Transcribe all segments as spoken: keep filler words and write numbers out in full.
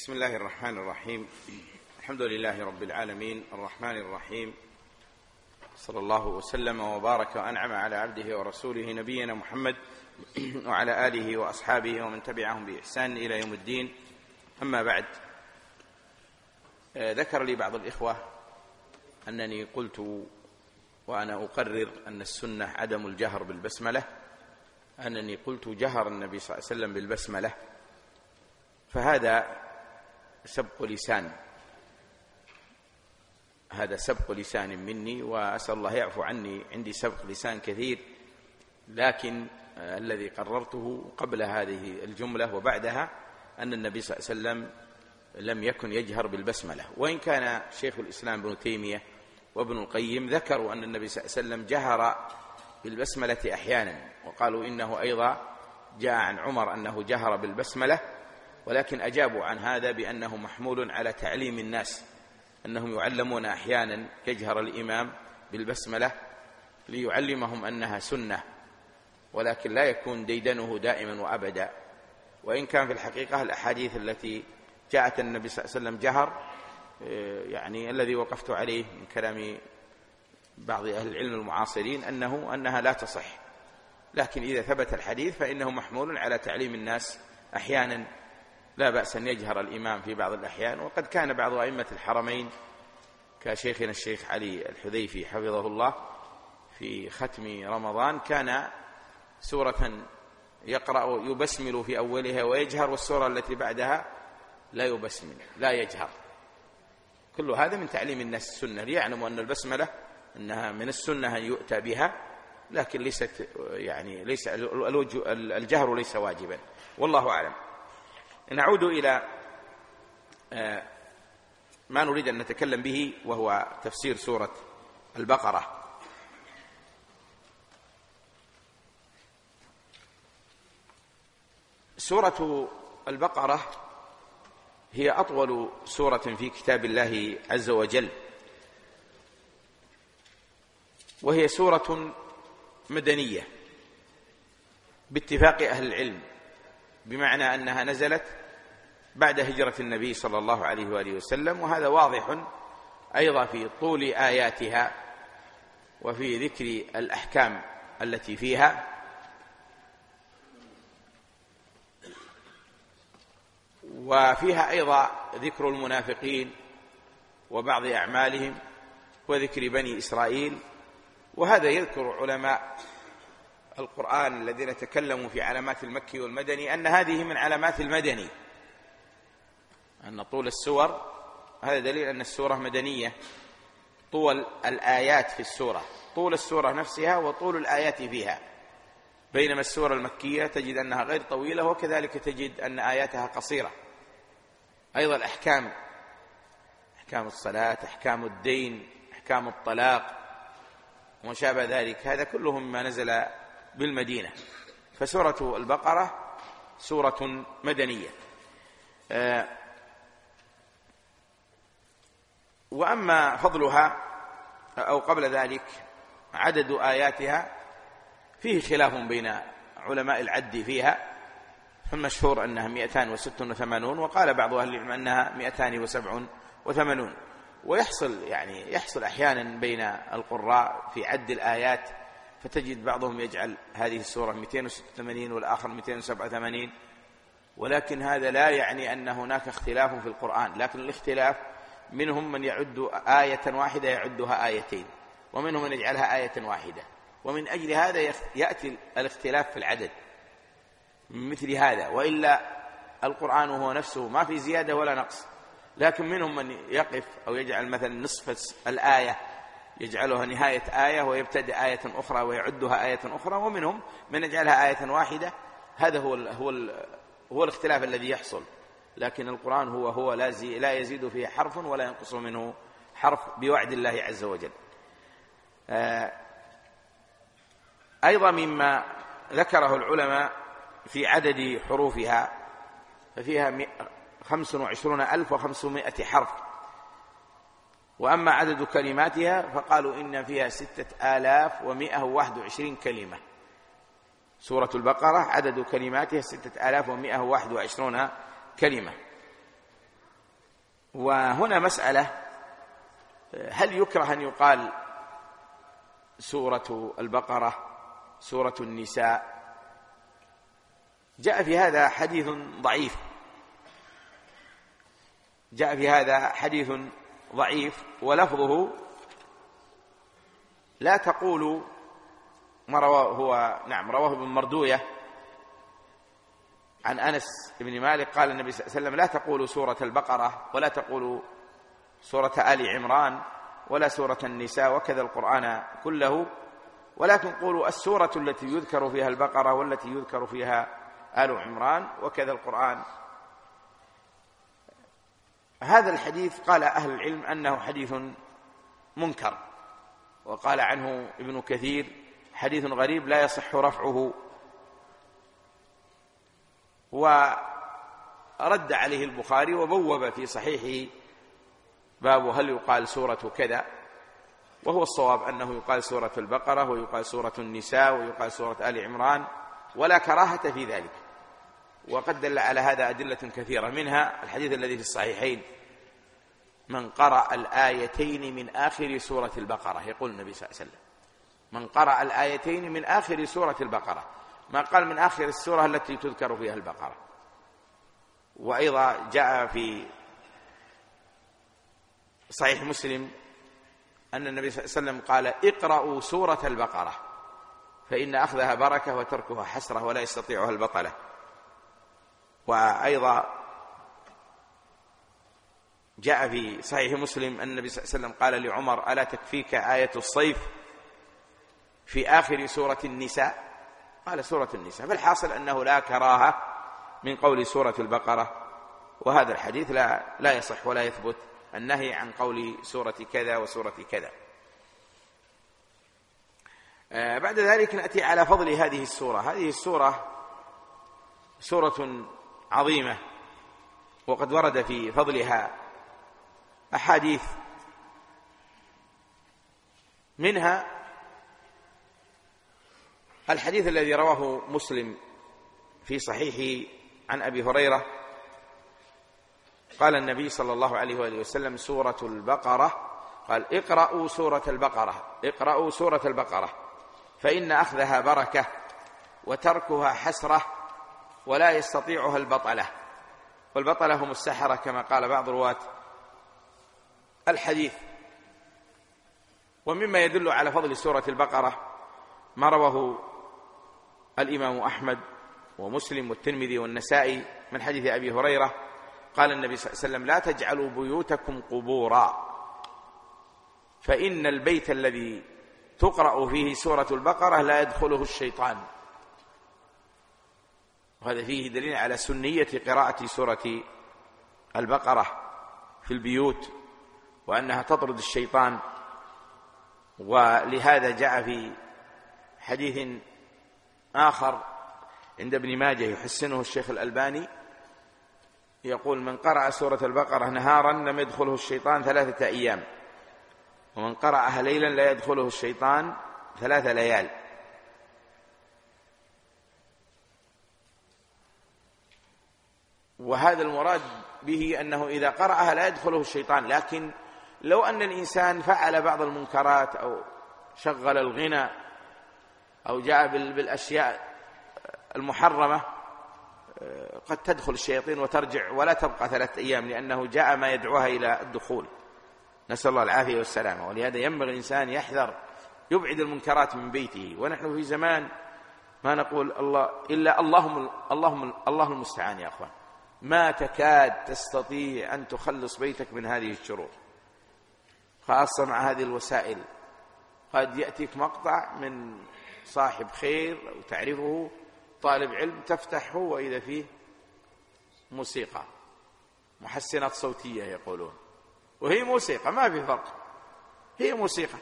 بسم الله الرحمن الرحيم. الحمد لله رب العالمين الرحمن الرحيم، صلى الله وسلم وبارك وأنعم على عبده ورسوله نبينا محمد وعلى آله وأصحابه ومن تبعهم بإحسان إلى يوم الدين. أما بعد، ذكر لي بعض الإخوة أنني قلت وأنا أقرر أن السنة عدم الجهر بالبسملة، أنني قلت جهر النبي صلى الله عليه وسلم بالبسملة، فهذا سبق لسان هذا سبق لسان مني، وأسأل الله يعفو عني، عندي سبق لسان كثير، لكن الذي قررته قبل هذه الجملة وبعدها أن النبي صلى الله عليه وسلم لم يكن يجهر بالبسملة، وإن كان شيخ الإسلام ابن تيمية وابن القيم ذكروا أن النبي صلى الله عليه وسلم جهر بالبسملة أحيانا، وقالوا إنه أيضا جاء عن عمر أنه جهر بالبسملة، ولكن أجابوا عن هذا بأنه محمول على تعليم الناس، أنهم يعلمون أحيانا يجهر الإمام بالبسملة ليعلمهم أنها سنة، ولكن لا يكون ديدنه دائما وأبدا. وإن كان في الحقيقة الأحاديث التي جاءت النبي صلى الله عليه وسلم جهر، يعني الذي وقفت عليه من كلام بعض أهل العلم المعاصرين أنه أنها لا تصح، لكن إذا ثبت الحديث فإنه محمول على تعليم الناس، أحيانا لا بأس أن يجهر الإمام في بعض الأحيان. وقد كان بعض أئمة الحرمين كشيخنا الشيخ علي الحذيفي حفظه الله في ختم رمضان كان سورة يقرأ يبسمل في أولها ويجهر، والسورة التي بعدها لا يبسمل لا يجهر. كل هذا من تعليم الناس السنة، ليعلموا أن البسملة أنها من السنة أن يؤتى بها، لكن ليست يعني ليس الجهر ليس واجبا، والله أعلم. نعود إلى ما نريد أن نتكلم به، وهو تفسير سورة البقرة. سورة البقرة هي أطول سورة في كتاب الله عز وجل، وهي سورة مدنية باتفاق أهل العلم، بمعنى أنها نزلت بعد هجرة النبي صلى الله عليه وآله وسلم، وهذا واضح أيضا في طول آياتها وفي ذكر الأحكام التي فيها. وفيها أيضا ذكر المنافقين وبعض أعمالهم وذكر بني إسرائيل، وهذا يذكر علماء القرآن الذين تكلموا في علامات المكي والمدني أن هذه من علامات المدني، أن طول السور هذا دليل أن السورة مدنية، طول الآيات في السورة، طول السورة نفسها وطول الآيات فيها، بينما السورة المكية تجد أنها غير طويلة، وكذلك تجد أن آياتها قصيرة. أيضا الأحكام، أحكام الصلاة، أحكام الدين، أحكام الطلاق وما شابه ذلك، هذا كله مما نزل بالمدينة. فسورة البقرة سورة مدنية. وأما فضلها أو قبل ذلك عدد آياتها فيه خلاف بين علماء العد فيها، فالمشهور أنها مئتان وست وثمانون، وقال بعض أهل العلم أنها مئتان وسبع وثمانون. ويحصل يعني يحصل أحيانا بين القراء في عد الآيات، فتجد بعضهم يجعل هذه السورة مئتين وستة وثمانين والآخر مئتين وسبعة وثمانين، ولكن هذا لا يعني أن هناك اختلاف في القرآن، لكن الاختلاف منهم من يعد آية واحدة يعدها آيتين، ومنهم من يجعلها آية واحدة، ومن أجل هذا يأتي الاختلاف في العدد مثل هذا، وإلا القرآن هو نفسه ما في زيادة ولا نقص. لكن منهم من يقف أو يجعل مثلا نصف الآية يجعلها نهاية آية ويبتدأ آية أخرى ويعدها آية أخرى، ومنهم من يجعلها آية واحدة. هذا هو ال هو ال هو الاختلاف الذي يحصل، لكن القرآن هو هو لا, لا يزيد فيه حرف ولا ينقص منه حرف بوعد الله عز وجل. أيضا مما ذكره العلماء في عدد حروفها، ففيها خمس وعشرون ألف وخمسمائة حرف. وأما عدد كلماتها فقالوا إن فيها ستة آلاف ومائة وواحد وعشرين كلمة. سورة البقرة عدد كلماتها ستة آلاف ومائة وواحد وعشرون كلمة. وهنا مسألة: هل يكره أن يقال سورة البقرة، سورة النساء؟ جاء في هذا حديث ضعيف جاء في هذا حديث ضعيف ولفظه: لا تقولوا، ما رواه هو نعم رواه ابن مردوية عن أنس بن مالك قال النبي صلى الله عليه وسلم: لا تقولوا سورة البقرة، ولا تقولوا سورة آل عمران، ولا سورة النساء، وكذا القرآن كله، ولكن قولوا السورة التي يذكر فيها البقرة، والتي يذكر فيها آل عمران، وكذا القرآن. هذا الحديث قال أهل العلم أنه حديث منكر، وقال عنه ابن كثير: حديث غريب لا يصح رفعه. ورد عليه البخاري وبوب في صحيحه باب هل يقال سورة كذا، وهو الصواب أنه يقال سورة البقرة، ويقال سورة النساء، ويقال سورة آل عمران، ولا كراهة في ذلك. وقد دل على هذا أدلة كثيرة، منها الحديث الذي في الصحيحين: من قرأ الآيتين من آخر سورة البقرة، يقول النبي صلى الله عليه وسلم: من قرأ الآيتين من آخر سورة البقرة، ما قال من آخر السورة التي تذكر فيها البقرة. وأيضا جاء في صحيح مسلم أن النبي صلى الله عليه وسلم قال: اقرأوا سورة البقرة فإن أخذها بركة وتركها حسرة ولا يستطيعها البطلة. وأيضا جاء في صحيح مسلم أن النبي صلى الله عليه وسلم قال لعمر: ألا تكفيك آية الصيف في آخر سورة النساء؟ قال: سورة النساء. فالحاصل أنه لا كراهة من قول سورة البقرة، وهذا الحديث لا, لا يصح ولا يثبت النهي عن قول سورة كذا وسورة كذا. آه بعد ذلك نأتي على فضل هذه السورة. هذه السورة سورة عظيمة، وقد ورد في فضلها أحاديث، منها الحديث الذي رواه مسلم في صحيحه عن أبي هريرة قال النبي صلى الله عليه وآله وسلم: سورة البقرة، قال: اقرأوا سورة البقرة، اقرأوا سورة البقرة فإن أخذها بركة وتركها حسرة ولا يستطيعها البطلة. والبطلة هم السحرة كما قال بعض رواة الحديث. ومما يدل على فضل سورة البقرة ما رواه الإمام أحمد ومسلم والترمذي والنسائي من حديث أبي هريرة قال النبي صلى الله عليه وسلم: لا تجعلوا بيوتكم قبورا، فإن البيت الذي تقرأ فيه سورة البقرة لا يدخله الشيطان. وهذا فيه دليل على سنية قراءة سورة البقرة في البيوت، وأنها تطرد الشيطان. ولهذا جاء في حديث آخر عند ابن ماجه يحسنه الشيخ الألباني، يقول: من قرأ سورة البقرة نهارا لم يدخله الشيطان ثلاثة أيام، ومن قرأها ليلا لا يدخله الشيطان ثلاث ليال. وهذا المراد به أنه إذا قرأها لا يدخله الشيطان. لكن لو أن الإنسان فعل بعض المنكرات أو شغل الغنى أو جاء بالأشياء المحرمة قد تدخل الشياطين وترجع ولا تبقى ثلاثة أيام، لأنه جاء ما يدعوها إلى الدخول، نسأل الله العافية والسلامة. ولهذا ينبغي الإنسان يحذر، يبعد المنكرات من بيته. ونحن في زمان ما نقول الله إلا اللهم اللهم الله المستعان يا أخوان، ما تكاد تستطيع أن تخلص بيتك من هذه الشرور، خاصة مع هذه الوسائل. قد يأتيك مقطع من صاحب خير أو تعرفه طالب علم، تفتحه وإذا فيه موسيقى، محسنات صوتية يقولون، وهي موسيقى ما في فرق، هي موسيقى.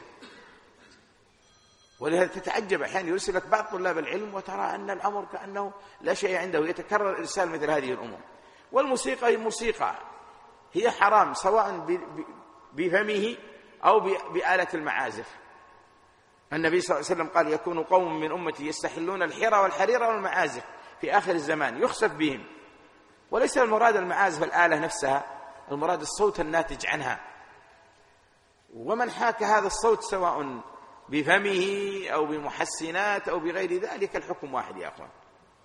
ولهذا تتعجب أحيانا يرسلك بعض طلاب العلم وترى أن الأمر كأنه لا شيء عنده، يتكرر إرسال مثل هذه الأمور. والموسيقى هي موسيقى، هي حرام سواء بفمه أو بآلة المعازف. النبي صلى الله عليه وسلم قال: يكون قوم من أمتي يستحلون الحرى والحرير والمعازف في آخر الزمان يخسف بهم. وليس المراد المعازف الآلة نفسها، المراد الصوت الناتج عنها. ومن حاك هذا الصوت سواء بفمه أو بمحسنات أو بغير ذلك الحكم واحد يا أخوان.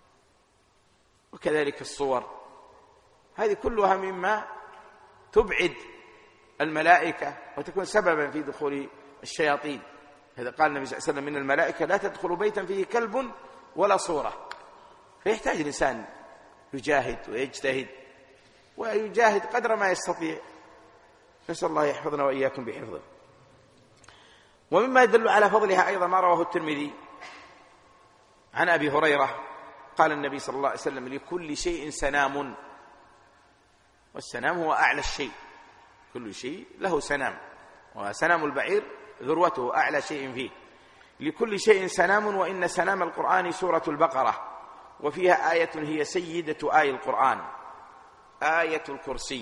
وكذلك الصور، هذه كلها مما تبعد الملائكة وتكون سببا في دخول الشياطين. هذا قال النبي صلى الله عليه وسلم: من الملائكة لا تدخل بيتا فيه كلب ولا صورة. فيحتاج الإنسان يجاهد ويجتهد ويجاهد قدر ما يستطيع. نسأل الله يحفظنا وإياكم بحفظه. ومما يدل على فضلها أيضا ما رواه الترمذي عن أبي هريرة قال النبي صلى الله عليه وسلم: لكل شيء سنام، والسنام هو أعلى الشيء، كل شيء له سنام، وسنام البعير ذروته أعلى شيء فيه. لكل شيء سنام، وإن سنام القرآن سورة البقرة، وفيها آية هي سيدة آي القرآن، آية الكرسي.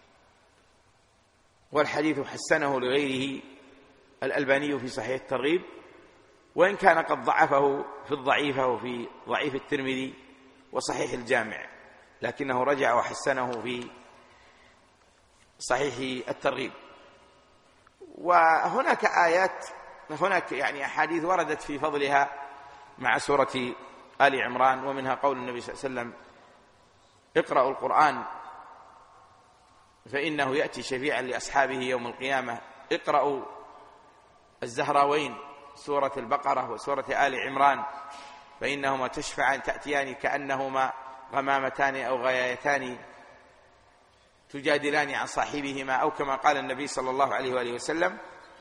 والحديث حسنه لغيره الألباني في صحيح الترغيب، وإن كان قد ضعفه في الضعيفة وفي ضعيف الترمذي وصحيح الجامع، لكنه رجع وحسنه في صحيح الترغيب. وهناك آيات، هناك يعني أحاديث وردت في فضلها مع سورة آل عمران، ومنها قول النبي صلى الله عليه وسلم: اقرأوا القرآن فإنه يأتي شفيعا لأصحابه يوم القيامة. اقرأوا الزهراوين سورة البقرة وسورة آل عمران فإنهما تشفعان تأتيان كأنهما غمامتان أو غيايتان تجادلان عن صاحبهما، أو كما قال النبي صلى الله عليه وآله وسلم.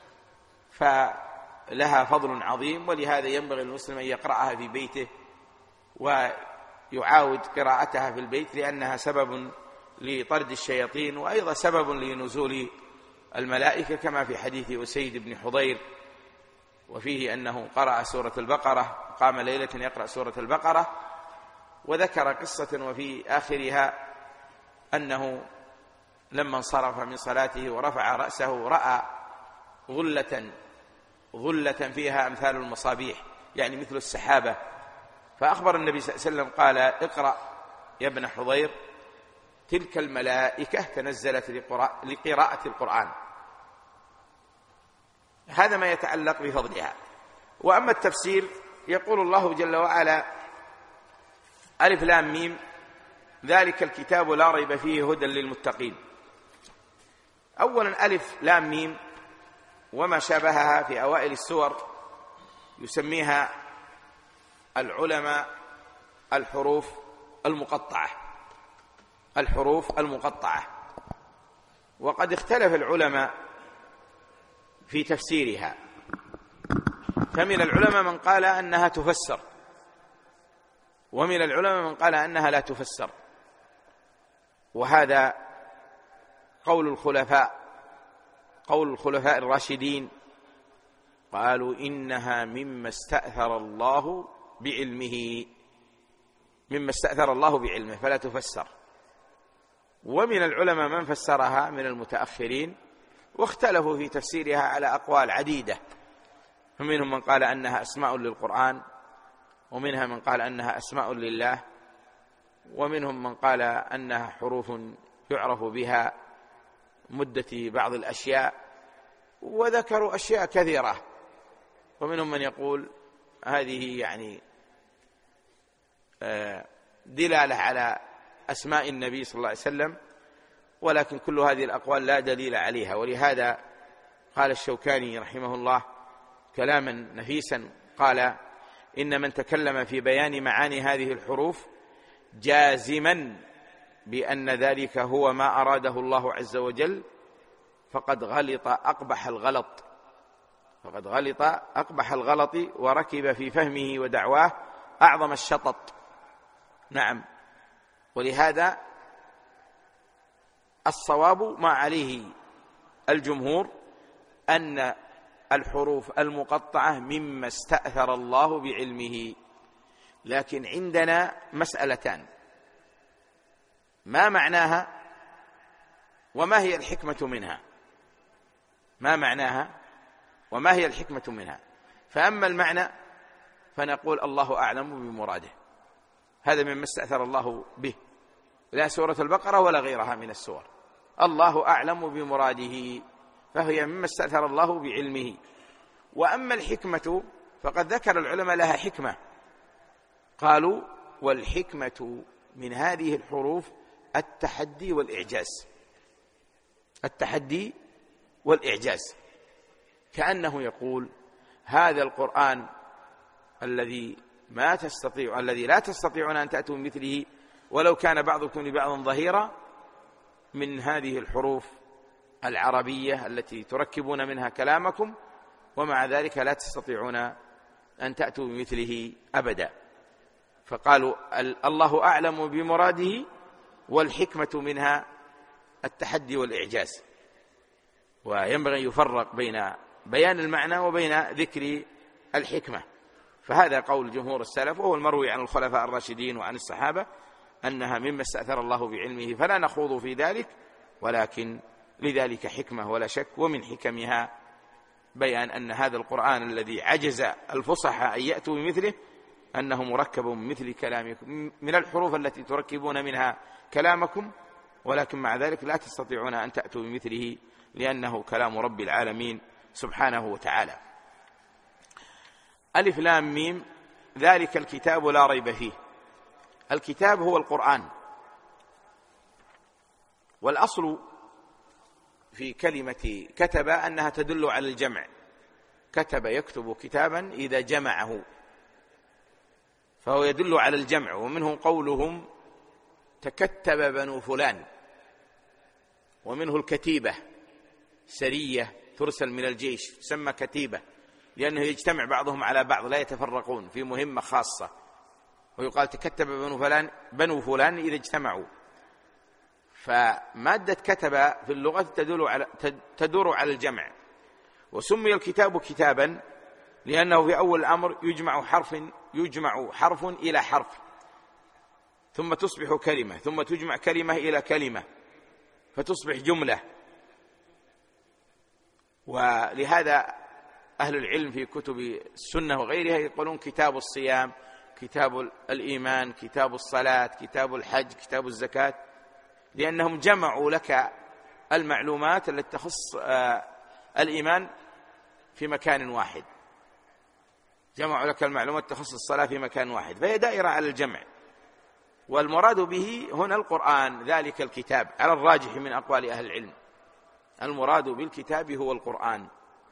فلها فضل عظيم، ولهذا ينبغي المسلم أن يقرأها في بيته ويعاود قراءتها في البيت، لأنها سبب لطرد الشياطين، وأيضا سبب لنزول الملائكة، كما في حديث أسيد بن حضير وفيه أنه قرأ سورة البقرة، قام ليلة يقرأ سورة البقرة، وذكر قصة وفي آخرها أنه لما انصرف من صلاته ورفع رأسه رأى غلة غلة فيها أمثال المصابيح، يعني مثل السحابة، فأخبر النبي صلى الله عليه وسلم قال: اقرأ يا ابن حضير، تلك الملائكة تنزلت لقراءة القرآن. هذا ما يتعلق بفضلها. وأما التفسير، يقول الله جل وعلا: ألف لام ميم ذلك الكتاب لا ريب فيه هدى للمتقين. أولا ألف لام ميم وما شابهها في أوائل السور يسميها العلماء الحروف المقطعة، الحروف المقطعة. وقد اختلف العلماء في تفسيرها، فمن العلماء من قال أنها تفسر، ومن العلماء من قال أنها لا تفسر. وهذا قول الخلفاء، قول الخلفاء الراشدين، قالوا إنها مما استأثر الله بعلمه، مما استأثر الله بعلمه فلا تفسر. ومن العلماء من فسرها من المتأخرين، واختلفوا في تفسيرها على أقوال عديدة، فمنهم من قال أنها أسماء للقرآن، ومنها من قال أنها أسماء لله، ومنهم من قال أنها حروف يعرف بها مدة بعض الأشياء، وذكروا أشياء كثيرة. ومنهم من يقول هذه يعني دلالة على أسماء النبي صلى الله عليه وسلم، ولكن كل هذه الأقوال لا دليل عليها. ولهذا قال الشوكاني رحمه الله كلاما نفيسا، قال: إن من تكلم في بيان معاني هذه الحروف جازما بأن ذلك هو ما أراده الله عز وجل فقد غلط أقبح الغلط، فقد غلط أقبح الغلط وركب في فهمه ودعواه أعظم الشطط. نعم. ولهذا الصواب ما عليه الجمهور أن الحروف المقطعة مما استأثر الله بعلمه. لكن عندنا مسألتان: ما معناها وما هي الحكمة منها؟ ما معناها وما هي الحكمة منها؟ فأما المعنى فنقول الله أعلم بمراده، هذا مما استأثر الله به، لا سورة البقرة ولا غيرها من السور. الله أعلم بمراده، فهي مما استأثر الله بعلمه. وأما الحكمة فقد ذكر العلماء لها حكمة، قالوا والحكمة من هذه الحروف التحدي والإعجاز. التحدي والإعجاز، كأنه يقول هذا القرآن الذي ما تستطيع الذي لا تستطيعون أن تأتوا مثله ولو كان بعضكم لبعض ظهيرا، من هذه الحروف العربية التي تركبون منها كلامكم، ومع ذلك لا تستطيعون أن تأتوا بمثله أبدا. فقالوا الله أعلم بمراده، والحكمة منها التحدي والإعجاز. وينبغي يفرق بين بيان المعنى وبين ذكر الحكمة. فهذا قول جمهور السلف، وهو المروي عن الخلفاء الراشدين وعن الصحابة أنها مما استأثر الله بعلمه، فلا نخوض في ذلك، ولكن لذلك حكمة ولا شك. ومن حكمها بيان أن هذا القرآن الذي عجز الفصحى أن يأتوا بمثله أنه مركب من مثل كلامكم، من الحروف التي تركبون منها كلامكم، ولكن مع ذلك لا تستطيعون أن تأتوا بمثله لأنه كلام رب العالمين سبحانه وتعالى. ألف لام ميم، ذلك الكتاب لا ريب فيه. الكتاب هو القرآن، والأصل في كلمة كتب أنها تدل على الجمع، كتب يكتب كتابا إذا جمعه، فهو يدل على الجمع. ومنه قولهم تكتب بنو فلان، ومنه الكتيبة، سرية ترسل من الجيش تسمى كتيبة، لأنه يجتمع بعضهم على بعض لا يتفرقون في مهمة خاصة، ويقال تكتب بنو فلان بنو فلان إذا اجتمعوا. فمادة كتب في اللغة تدل على تدور على الجمع. وسمي الكتاب كتابا لأنه في أول الأمر يجمع حرف يجمع حرف إلى حرف، ثم تصبح كلمة، ثم تجمع كلمة إلى كلمة فتصبح جملة. ولهذا أهل العلم في كتب السنة وغيرها يقولون كتاب الصيام، كتاب الإيمان، كتاب الصلاة، كتاب الحج، كتاب الزكاة، لأنهم جمعوا لك المعلومات التي تخص الإيمان في مكان واحد، جمعوا لك المعلومات تخص الصلاة في مكان واحد، فهي دائرة على الجمع. والمراد به هنا القرآن، ذلك الكتاب، على الراجح من أقوال أهل العلم المراد بالكتاب هو القرآن.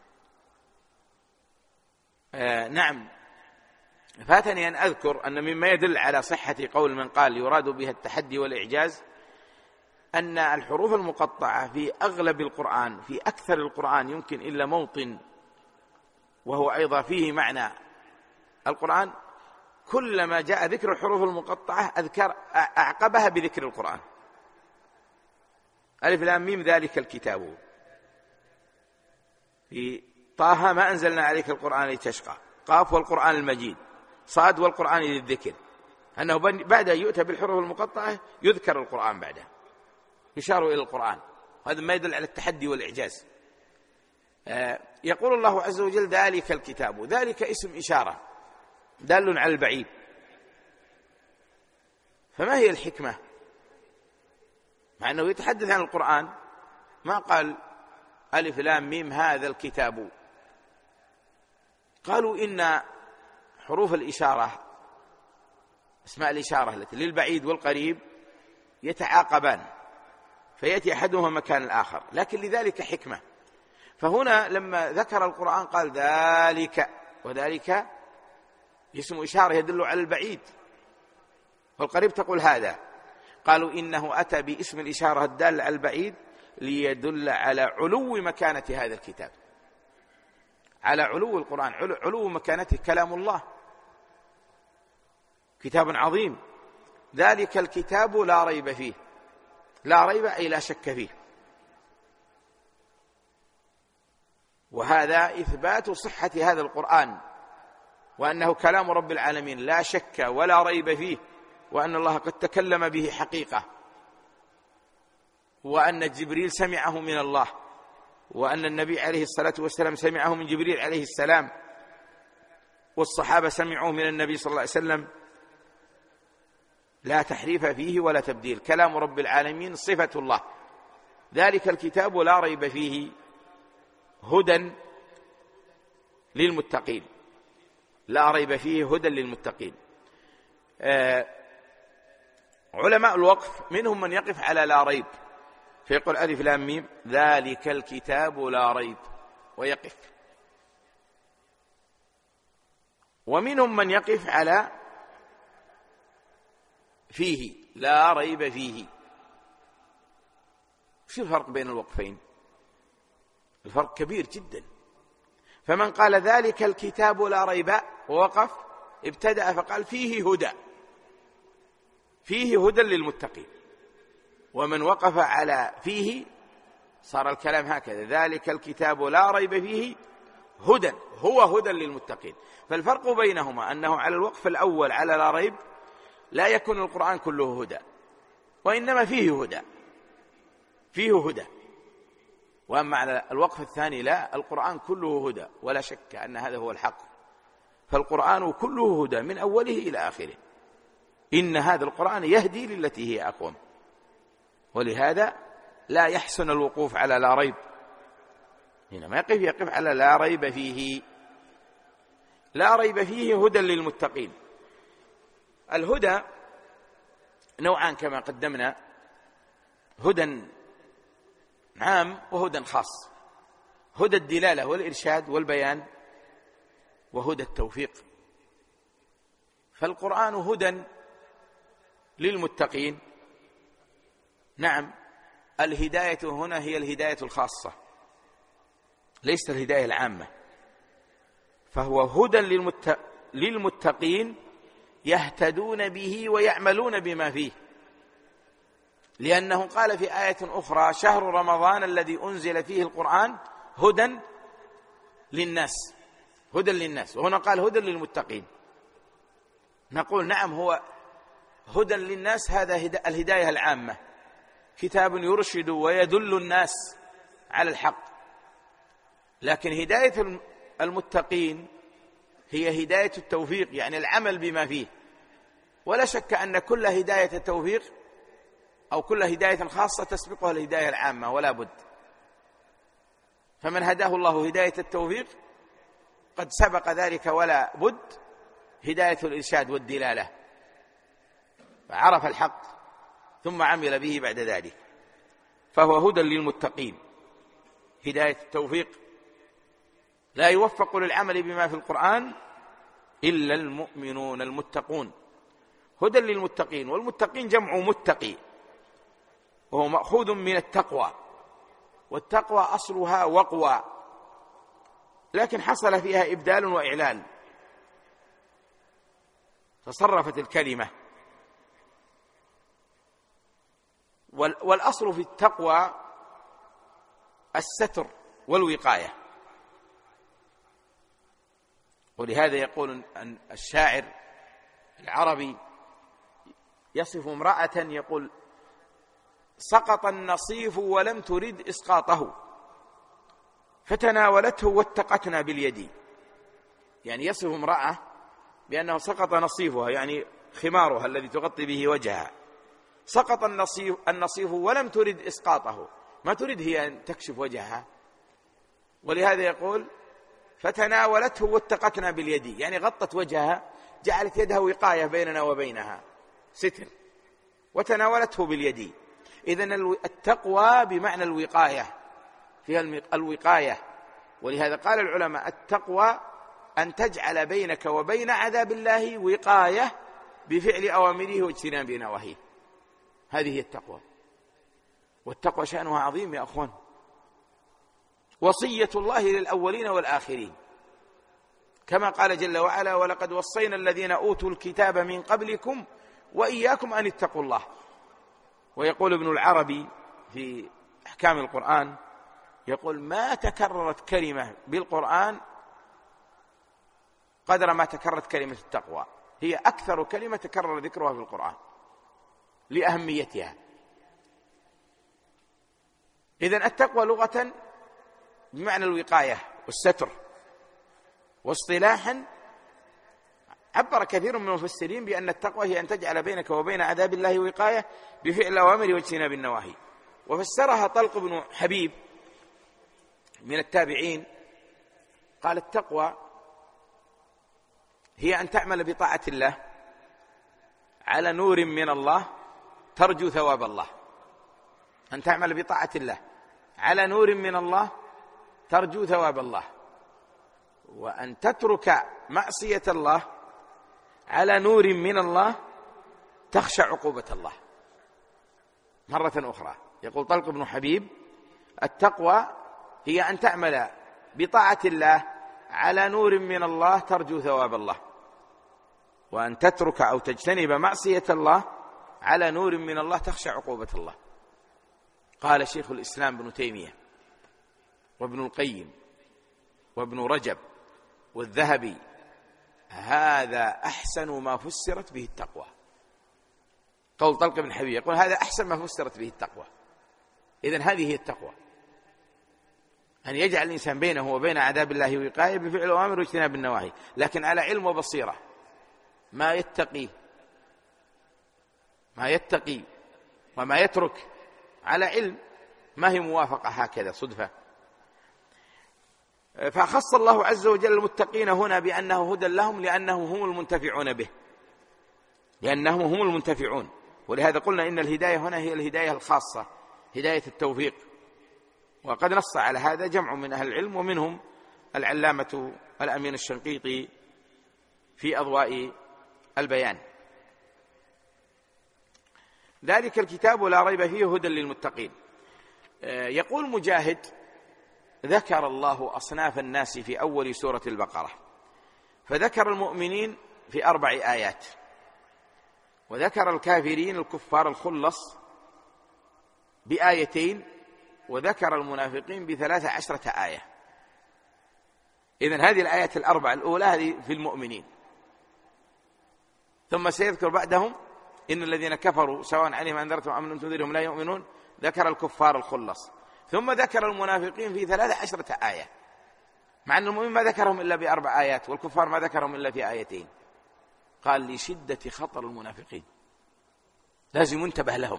آه نعم، فاتني أن أذكر أن مما يدل على صحة قول من قال يراد بها التحدي والإعجاز أن الحروف المقطعة في أغلب القرآن، في أكثر القرآن، يمكن إلا موطن وهو أيضا فيه معنى القرآن، كلما جاء ذكر الحروف المقطعة أذكر أعقبها بذكر القرآن. ألف لام ميم ذلك الكتاب، في طه ما أنزلنا عليك القرآن لتشقى، قاف والقرآن المجيد، صاد والقرآن للذكر، أنه بعد يؤتى بالحروف المقطعة يذكر القرآن بعده، يشار إلى القرآن. هذا ما يدل على التحدي والإعجاز. يقول الله عز وجل ذلك الكتاب، ذلك اسم إشارة دال على البعيد، فما هي الحكمة؟ مع أنه يتحدث عن القرآن ما قال ألف لام ميم هذا الكتاب. قالوا إن حروف الإشارة، اسماء الإشارة التي للبعيد والقريب يتعاقبان، فيأتي أحدهما مكان الآخر، لكن لذلك حكمة. فهنا لما ذكر القرآن قال ذلك، وذلك اسم إشارة يدل على البعيد، والقريب تقول هذا. قالوا إنه أتى باسم الإشارة الدال على البعيد ليدل على علو مكانة هذا الكتاب، على علو القرآن، علو مكانته، كلام الله، كتاب عظيم. ذلك الكتاب لا ريب فيه، لا ريب أي لا شك فيه، وهذا إثبات صحة هذا القرآن، وأنه كلام رب العالمين لا شك ولا ريب فيه، وأن الله قد تكلم به حقيقة، وأن جبريل سمعه من الله، وأن النبي عليه الصلاة والسلام سمعه من جبريل عليه السلام، والصحابة سمعوه من النبي صلى الله عليه وسلم. لا تحريف فيه ولا تبديل، كلام رب العالمين صفة الله ذلك الكتاب لا ريب فيه هدى للمتقين، لا ريب فيه هدى للمتقين. آه علماء الوقف منهم من يقف على لا ريب فيقول ألف لام ميم ذلك الكتاب لا ريب ويقف، ومنهم من يقف على فيه لا ريب فيه. شو الفرق بين الوقفين؟ الفرق كبير جدا. فمن قال ذلك الكتاب لا ريب ووقف ابتدأ فقال فيه هدى، فيه هدى للمتقين. ومن وقف على فيه صار الكلام هكذا ذلك الكتاب لا ريب فيه هدى، هو هدى للمتقين. فالفرق بينهما أنه على الوقف الأول على لا ريب لا يكون القرآن كله هدى، وإنما فيه هدى، فيه هدى. وأما على الوقف الثاني لا، القرآن كله هدى ولا شك أن هذا هو الحق. فالقرآن كله هدى من أوله إلى آخره. إن هذا القرآن يهدي للتي هي أقوم، ولهذا لا يحسن الوقوف على لا ريب، حينما يقف يقف على لا ريب فيه. لا ريب فيه هدى للمتقين. الهدى نوعان كما قدمنا، هدى عام وهدى خاص. هدى الدلالة والإرشاد والبيان، وهدى التوفيق. فالقرآن هدى للمتقين. نعم، الهداية هنا هي الهداية الخاصة ليست الهداية العامة. فهو هدى للمت... للمتقين يهتدون به ويعملون بما فيه، لأنه قال في آية أخرى شهر رمضان الذي أنزل فيه القرآن هدى للناس، هدى للناس، وهنا قال هدى للمتقين. نقول نعم، هو هدى للناس، هذا الهداية العامة، كتاب يرشد ويدل الناس على الحق. لكن هداية المتقين هي هداية التوفيق، يعني العمل بما فيه. ولا شك أن كل هداية التوفيق أو كل هداية خاصة تسبقها الهداية العامة ولا بد. فمن هداه الله هداية التوفيق قد سبق ذلك ولا بد هداية الإرشاد والدلالة، فعرف الحق ثم عمل به بعد ذلك، فهو هدى للمتقين، هداية التوفيق. لا يوفق للعمل بما في القرآن إلا المؤمنون المتقون. هدى للمتقين، والمتقين جمع متقي، وهو مأخوذ من التقوى، والتقوى أصلها وقوى، لكن حصل فيها إبدال وإعلان، تصرفت الكلمة. والأصل في التقوى الستر والوقاية. ولهذا يقول أن الشاعر العربي يصف امرأة يقول سقط النصيف ولم ترد إسقاطه فتناولته واتقتنا باليد. يعني يصف امرأة بأنه سقط نصيفها، يعني خمارها الذي تغطي به وجهها، سقط النصيف, النصيف ولم ترد إسقاطه، ما تريد هي أن تكشف وجهها. ولهذا يقول فتناولته واتقتنا باليد، يعني غطت وجهها، جعلت يدها وقاية بيننا وبينها، ستر، وتناولته باليد. إذن التقوى بمعنى الوقاية، فيها الوقاية. ولهذا قال العلماء التقوى أن تجعل بينك وبين عذاب الله وقاية بفعل أوامره واجتناب نواهيه، هذه هي التقوى. والتقوى شأنها عظيم يا أخوان، وصية الله للأولين والآخرين، كما قال جل وعلا ولقد وصينا الذين أوتوا الكتاب من قبلكم وإياكم أن اتقوا الله. ويقول ابن العربي في أحكام القرآن يقول ما تكررت كلمة بالقرآن قدر ما تكررت كلمة التقوى، هي أكثر كلمة تكرر ذكرها في القرآن لأهميتها. إذن التقوى لغة بمعنى الوقاية والستر، واصطلاحا عبر كثير من المفسرين بأن التقوى هي أن تجعل بينك وبين عذاب الله وقاية بفعل الأوامر واجتناب النواهي. وفسرها طلق بن حبيب من التابعين، قال التقوى هي أن تعمل بطاعة الله على نور من الله ترجو ثواب الله. أن تعمل بطاعة الله على نور من الله ترجو ثواب الله، وأن تترك معصية الله على نور من الله تخشى عقوبة الله. مرة أخرى يقول طلق بن حبيب: التقوى هي أن تعمل بطاعة الله على نور من الله ترجو ثواب الله، وأن تترك أو تجتنب معصية الله على نور من الله تخشى عقوبة الله. قال شيخ الإسلام ابن تيمية وابن القيم وابن رجب والذهبي: هذا أحسن ما فسرت به التقوى. قول طلق بن حبيب يقول هذا أحسن ما فسرت به التقوى. إذن هذه هي التقوى، أن يجعل الإنسان بينه وبين عذاب الله وقاية بفعل الأوامر واجتناب النواهي، لكن على علم وبصيرة. ما يتقي ما يتقي وما يترك على علم، ما هي موافقة هكذا صدفة. فخص الله عز وجل المتقين هنا بأنه هدى لهم لأنهم هم المنتفعون به، لأنهم هم المنتفعون. ولهذا قلنا إن الهداية هنا هي الهداية الخاصة، هداية التوفيق، وقد نص على هذا جمع من أهل العلم، ومنهم العلامة الأمين الشنقيطي في أضواء البيان. ذلك الكتاب لا ريب فيه هدى للمتقين. يقول مجاهد: ذكر الله أصناف الناس في أول سورة البقرة، فذكر المؤمنين في أربع آيات، وذكر الكافرين الكفار الخلص بآيتين، وذكر المنافقين بثلاث عشرة آية. إذن هذه الآيات الأربع الأولى هذه في المؤمنين، ثم سيذكر بعدهم: إن الذين كفروا سواء عليهم أنذرتهم أم لم تنذرهم لا يؤمنون. ذكر الكفار الخلص، ثم ذكر المنافقين في ثلاث عشرة آية، مع أن المؤمنين ما ذكرهم إلا بأربع آيات، والكفار ما ذكرهم إلا في آيتين. قال: لشدة خطر المنافقين، لازم ينتبه لهم.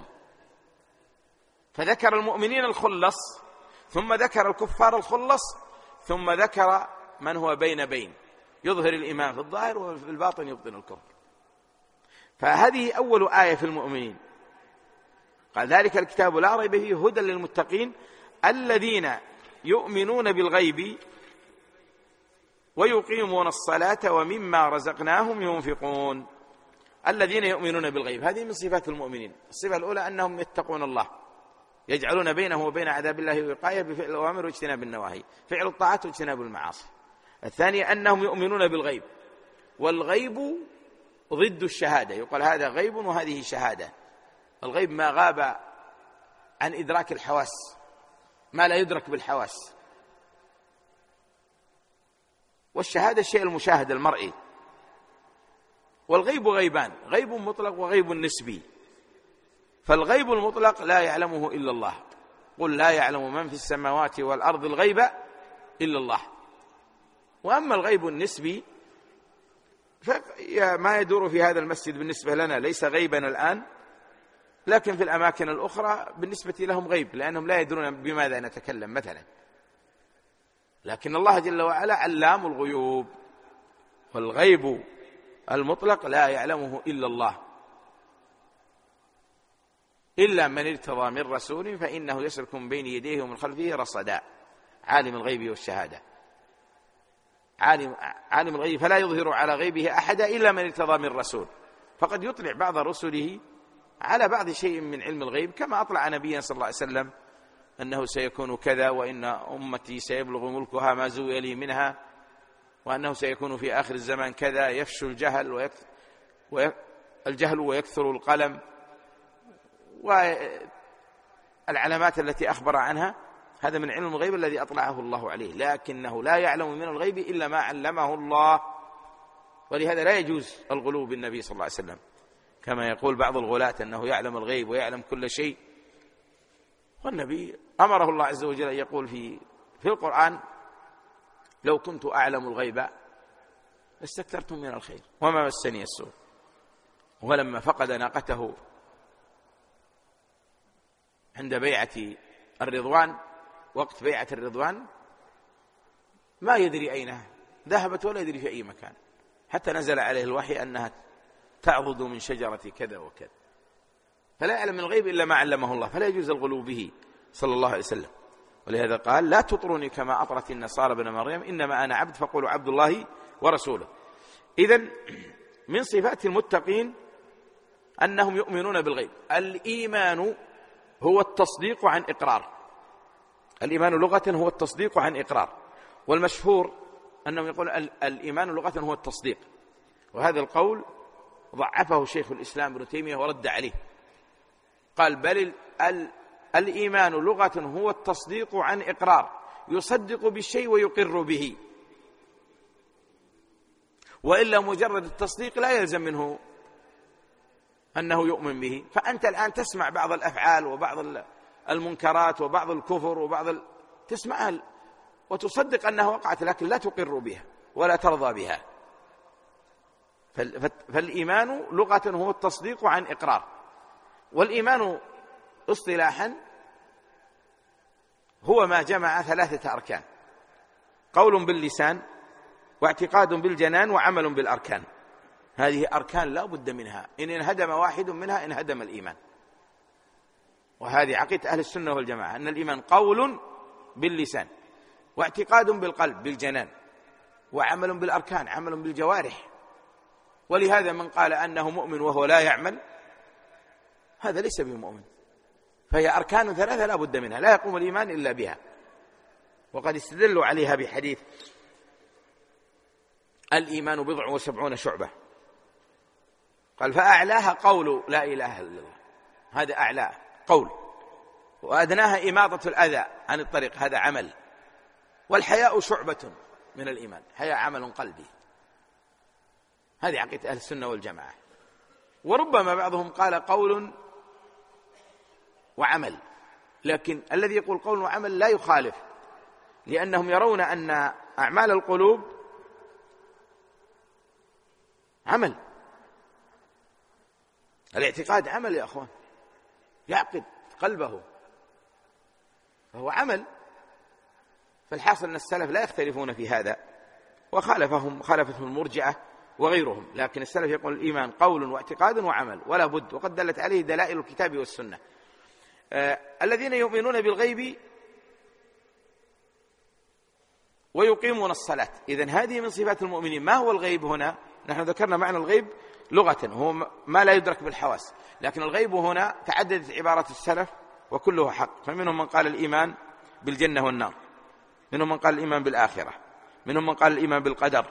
فذكر المؤمنين الخلص، ثم ذكر الكفار الخلص، ثم ذكر من هو بين بين، يظهر الإيمان في الظاهر وفي الباطن يبطن الكفر. فهذه أول آية في المؤمنين. قال: ذلك الكتاب لا ريب فيه هدى للمتقين الذين يؤمنون بالغيب ويقيمون الصلاة ومما رزقناهم ينفقون. الذين يؤمنون بالغيب هذه من صفات المؤمنين. الصفة الأولى أنهم يتقون الله، يجعلون بينه وبين عذاب الله وقاية بفعل الأوامر واجتناب النواهي، فعل الطاعات واجتناب المعاصي. الثانية أنهم يؤمنون بالغيب، والغيب ضد الشهادة، يقال هذا غيب وهذه شهادة. الغيب ما غاب عن إدراك الحواس، ما لا يدرك بالحواس، والشهادة الشيء المشاهد المرئي. والغيب غيبان: غيب مطلق وغيب نسبي. فالغيب المطلق لا يعلمه إلا الله، قل لا يعلم من في السماوات والأرض الغيب إلا الله. وأما الغيب النسبي فما يدور في هذا المسجد بالنسبة لنا ليس غيبا الآن، لكن في الأماكن الأخرى بالنسبة لهم غيب، لأنهم لا يدرون بماذا نتكلم مثلا. لكن الله جل وعلا علام الغيوب، والغيب المطلق لا يعلمه إلا الله، إلا من ارتضى من رسول فإنه يسلك من بين يديه ومن خلفه رصدا. عالم الغيب والشهادة، عالم, عالم الغيب فلا يظهر على غيبه أحدا إلا من ارتضى من رسول. فقد يطلع بعض رسله على بعض شيء من علم الغيب، كما أطلع نبينا صلى الله عليه وسلم أنه سيكون كذا، وإن أمتي سيبلغ ملكها ما زوي لي منها، وأنه سيكون في آخر الزمان كذا، يفشو الجهل ويكثر, الجهل ويكثر القلم، والعلامات التي أخبر عنها. هذا من علم الغيب الذي أطلعه الله عليه، لكنه لا يعلم من الغيب إلا ما علمه الله. ولهذا لا يجوز الغلو بالنبي صلى الله عليه وسلم، كما يقول بعض الغلاة أنه يعلم الغيب ويعلم كل شيء. والنبي أمره الله عز وجل أن يقول في في القرآن: لو كنت أعلم الغيب لاستكثرت من الخير وما مسني السوء. ولما فقد ناقته عند بيعة الرضوان، وقت بيعة الرضوان ما يدري أين ذهبت ولا يدري في أي مكان، حتى نزل عليه الوحي أنها تعضد من شجرة كذا وكذا، فلا يعلم الغيب إلا ما علمه الله، فلا يجوز الغلو به صلى الله عليه وسلم. ولهذا قال: لا تطروني كما أطرت النصارى ابن مريم، إنما أنا عبد فقولوا عبد الله ورسوله. إذن من صفات المتقين أنهم يؤمنون بالغيب. الإيمان هو التصديق عن إقرار، الإيمان لغة هو التصديق عن إقرار، والمشهور أنهم يقول الإيمان لغة هو التصديق، وهذا القول ضعفه شيخ الإسلام ابن تيمية ورد عليه، قال: بل الإيمان لغة هو التصديق عن إقرار، يصدق بالشيء ويقر به، وإلا مجرد التصديق لا يلزم منه أنه يؤمن به. فأنت الآن تسمع بعض الأفعال وبعض المنكرات وبعض الكفر وبعض ال... تسمعها وتصدق أنها وقعت، لكن لا تقر بها ولا ترضى بها. فالإيمان لغة هو التصديق عن إقرار، والإيمان اصطلاحا هو ما جمع ثلاثة أركان: قول باللسان، واعتقاد بالجنان، وعمل بالأركان. هذه أركان لا بد منها، إن انهدم واحد منها انهدم الإيمان. وهذه عقيدة أهل السنة والجماعة، أن الإيمان قول باللسان، واعتقاد بالقلب بالجنان، وعمل بالأركان عمل بالجوارح. ولهذا من قال أنه مؤمن وهو لا يعمل هذا ليس بمؤمن، فهي أركان ثلاثة لا بد منها، لا يقوم الإيمان إلا بها. وقد استدلوا عليها بحديث الإيمان بضع وسبعون شعبة، قال: فأعلاها قول لا إله إلا الله، هذا أعلى قول، وأدناها إماطة الأذى عن الطريق، هذا عمل، والحياء شعبة من الإيمان، حياء عمل قلبي. هذه عقيدة أهل السنة والجماعة. وربما بعضهم قال قول وعمل، لكن الذي يقول قول وعمل لا يخالف، لأنهم يرون أن أعمال القلوب عمل. الاعتقاد عمل يا أخوان، يعقد قلبه فهو عمل. فالحاصل أن السلف لا يختلفون في هذا، وخالفهم خالفتهم المرجئة وغيرهم، لكن السلف يقول الإيمان قول واعتقاد وعمل ولا بد، وقد دلت عليه دلائل الكتاب والسنة. آه الذين يؤمنون بالغيب ويقيمون الصلاة، إذن هذه من صفات المؤمنين. ما هو الغيب هنا؟ نحن ذكرنا معنى الغيب لغة هو ما لا يدرك بالحواس، لكن الغيب هنا تعددت عبارات السلف وكله حق. فمنهم من قال الإيمان بالجنة والنار، منهم من قال الإيمان بالآخرة، منهم من قال الإيمان بالقدر،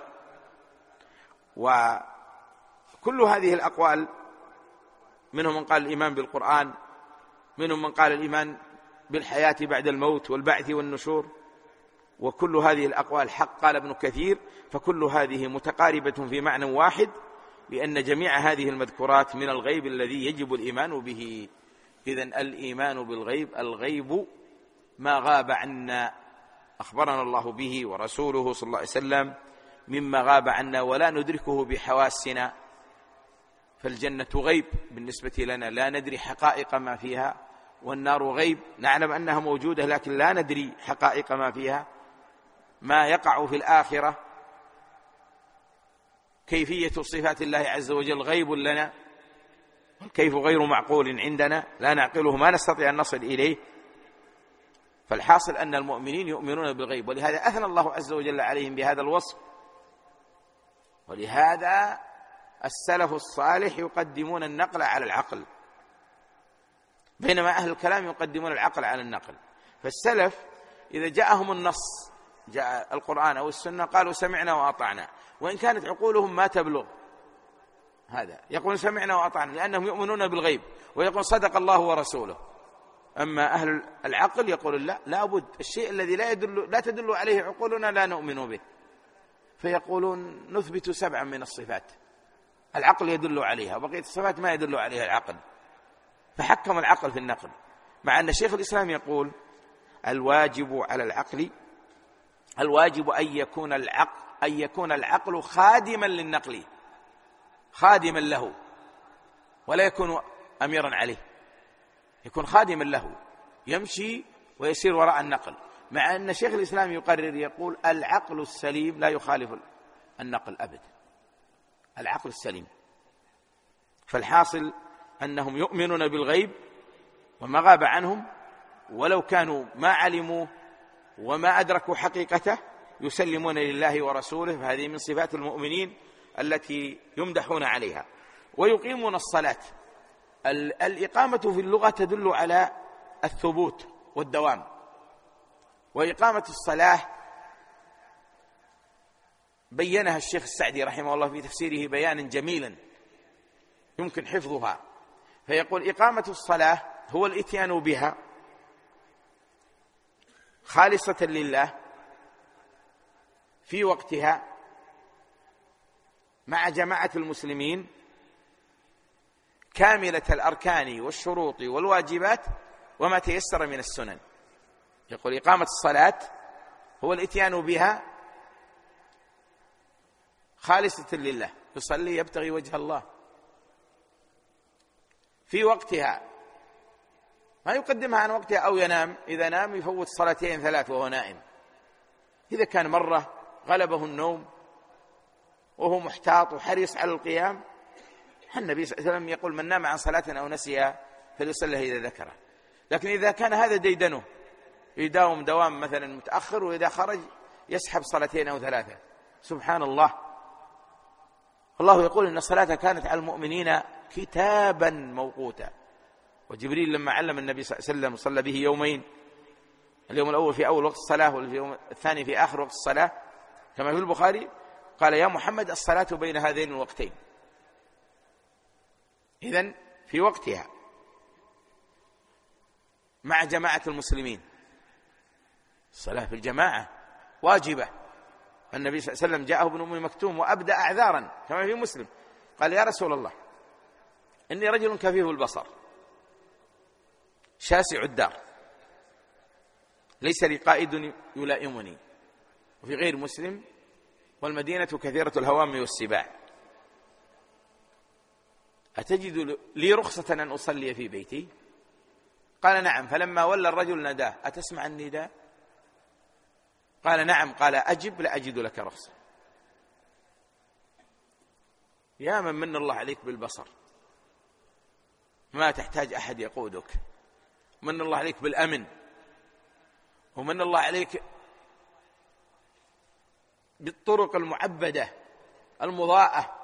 وكل هذه الأقوال. منهم من قال الإيمان بالقرآن، منهم من قال الإيمان بالحياة بعد الموت والبعث والنشور، وكل هذه الأقوال حق. قال ابن كثير: فكل هذه متقاربة في معنى واحد، لأن جميع هذه المذكورات من الغيب الذي يجب الإيمان به. إذن الإيمان بالغيب، الغيب ما غاب عنا أخبرنا الله به ورسوله صلى الله عليه وسلم مما غاب عنا ولا ندركه بحواسنا. فالجنة غيب بالنسبة لنا، لا ندري حقائق ما فيها، والنار غيب نعلم أنها موجودة لكن لا ندري حقائق ما فيها. ما يقع في الآخرة كيفية صفات الله عز وجل غيب لنا، والكيف غير معقول عندنا، لا نعقله، ما نستطيع أن نصل إليه. فالحاصل أن المؤمنين يؤمنون بالغيب، ولهذا أثنى الله عز وجل عليهم بهذا الوصف. ولهذا السلف الصالح يقدمون النقل على العقل، بينما أهل الكلام يقدمون العقل على النقل. فالسلف إذا جاءهم النص، جاء القرآن أو السنة، قالوا سمعنا وأطعنا، وإن كانت عقولهم ما تبلغ هذا، يقولون سمعنا وأطعنا لأنهم يؤمنون بالغيب، ويقول صدق الله ورسوله. أما أهل العقل يقول لا، لا بد الشيء الذي لا يدل لا تدل عليه عقولنا لا نؤمن به، فيقولون نثبت سبعا من الصفات العقل يدل عليها، وبقية الصفات ما يدل عليها العقل، فحكم العقل في النقل. مع أن شيخ الإسلام يقول الواجب على العقل، الواجب أن يكون العقل أن يكون العقل خادما للنقل، خادما له، ولا يكون أميرا عليه، يكون خادما له. يمشي ويسير وراء النقل، مع أن شيخ الإسلام يقرر يقول العقل السليم لا يخالف النقل أبدا، العقل السليم. فالحاصل أنهم يؤمنون بالغيب وما غاب عنهم، ولو كانوا ما علموا وما أدركوا حقيقته يسلمون لله ورسوله، فهذه من صفات المؤمنين التي يمدحون عليها. ويقيمون الصلاة. الإقامة في اللغة تدل على الثبوت والدوام، وإقامة الصلاة بينها الشيخ السعدي رحمه الله في تفسيره بيانا جميلا يمكن حفظها، فيقول إقامة الصلاة هو الإتيان بها خالصة لله في وقتها مع جماعة المسلمين كاملة الأركان والشروط والواجبات وما تيسر من السنن. يقول إقامة الصلاة هو الإتيان بها خالصة لله، يصلي يبتغي وجه الله في وقتها، ما يقدمها عن وقتها أو ينام، إذا نام يفوت صلاتين ثلاث وهو نائم. إذا كان مرة غلبه النوم وهو محتاط وحريص على القيام، النبي صلى الله عليه وسلم يقول من نام عن صلاة أو نسيها فليصلها إذا ذكره. لكن إذا كان هذا ديدنه يداوم دوام مثلا متأخر، وإذا خرج يسحب صلاتين أو ثلاثة، سبحان الله. الله يقول إن الصلاة كانت على المؤمنين كتابا موقوتا. وجبريل لما علم النبي صلى الله عليه وسلم صلى به يومين، اليوم الأول في أول وقت الصلاة واليوم الثاني في آخر وقت الصلاة كما في البخاري، قال يا محمد الصلاة بين هذين الوقتين، إذن في وقتها مع جماعة المسلمين. الصلاة في الجماعة واجبة. النبي صلى الله عليه وسلم جاءه ابن أم مكتوم وأبدأ أعذارا كما في مسلم، قال يا رسول الله إني رجل كفيف البصر شاسع الدار، ليس لي قائد يلائمني. وفي غير مسلم والمدينة كثيرة الهوام والسباع، أتجد لي رخصة أن أصلي في بيتي؟ قال نعم. فلما ولى الرجل نداه أتسمع النداء؟ قال نعم. قال أجب لا أجد لك رخصة. يا من من الله عليك بالبصر، ما تحتاج أحد يقودك، من الله عليك بالأمن، ومن الله عليك بالطرق المعبدة المضاءة.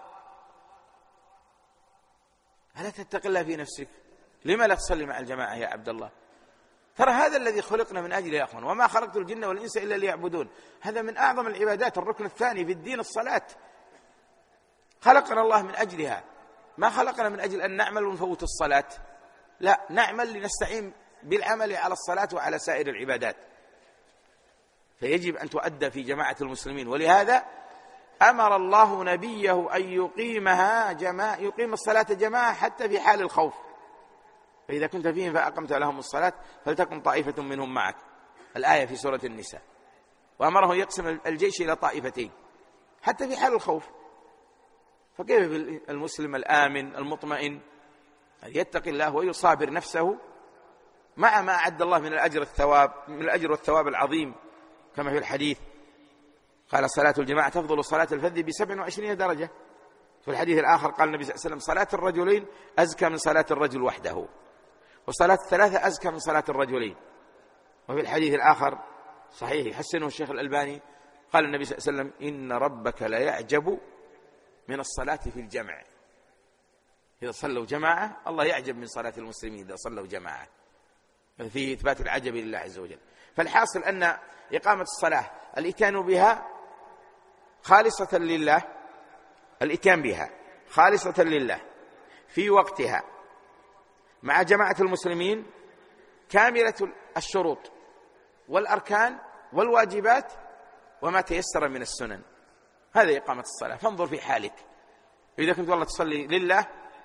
ألا تتق الله في نفسك؟ لما لا تصلي مع الجماعة يا عبد الله؟ ترى هذا الذي خلقنا من أجله يا أخوان، وما خلقت الجن والإنس إلا ليعبدون. هذا من أعظم العبادات، الركن الثاني في الدين الصلاة. خلقنا الله من أجلها، ما خلقنا من أجل أن نعمل ونفوت الصلاة، لا، نعمل لنستعين بالعمل على الصلاة وعلى سائر العبادات. فيجب أن تؤدى في جماعة المسلمين، ولهذا أمر الله نبيه أن يقيمها جماعة، يقيم الصلاة جماعة حتى في حال الخوف. فإذا كنت فيهم فأقمت لهم الصلاة فلتكن طائفة منهم معك، الآية في سورة النساء. وأمره يقسم الجيش إلى طائفتين حتى في حال الخوف. فكيف المسلم الآمن المطمئن يتقي الله ويصابر نفسه مع ما أعد الله من الأجر الثواب من الأجر والثواب العظيم، كما في الحديث قال صلاة الجماعة تفضل صلاة الفذ بسبع وعشرين درجة. في الحديث الآخر قال النبي صلى الله عليه وسلم صلاة الرجلين أزكى من صلاة الرجل وحده، وصلاة الثلاثة أزكى من صلاة الرجلين. وفي الحديث الآخر صحيح يحسنه الشيخ الألباني قال النبي صلى الله عليه وسلم إن ربك لا يعجب من الصلاة في الجمع. إذا صلوا جماعة الله يعجب من صلاة المسلمين إذا صلوا جماعة، فيه إثبات العجب لله عز وجل. فالحاصل أن إقامة الصلاة الإتيان بها خالصة لله، الإتيان بها خالصة لله في وقتها مع جماعة المسلمين كاملة الشروط والأركان والواجبات وما تيسر من السنن، هذا إقامة الصلاة. فانظر في حالك، إذا كنت والله تصلي لله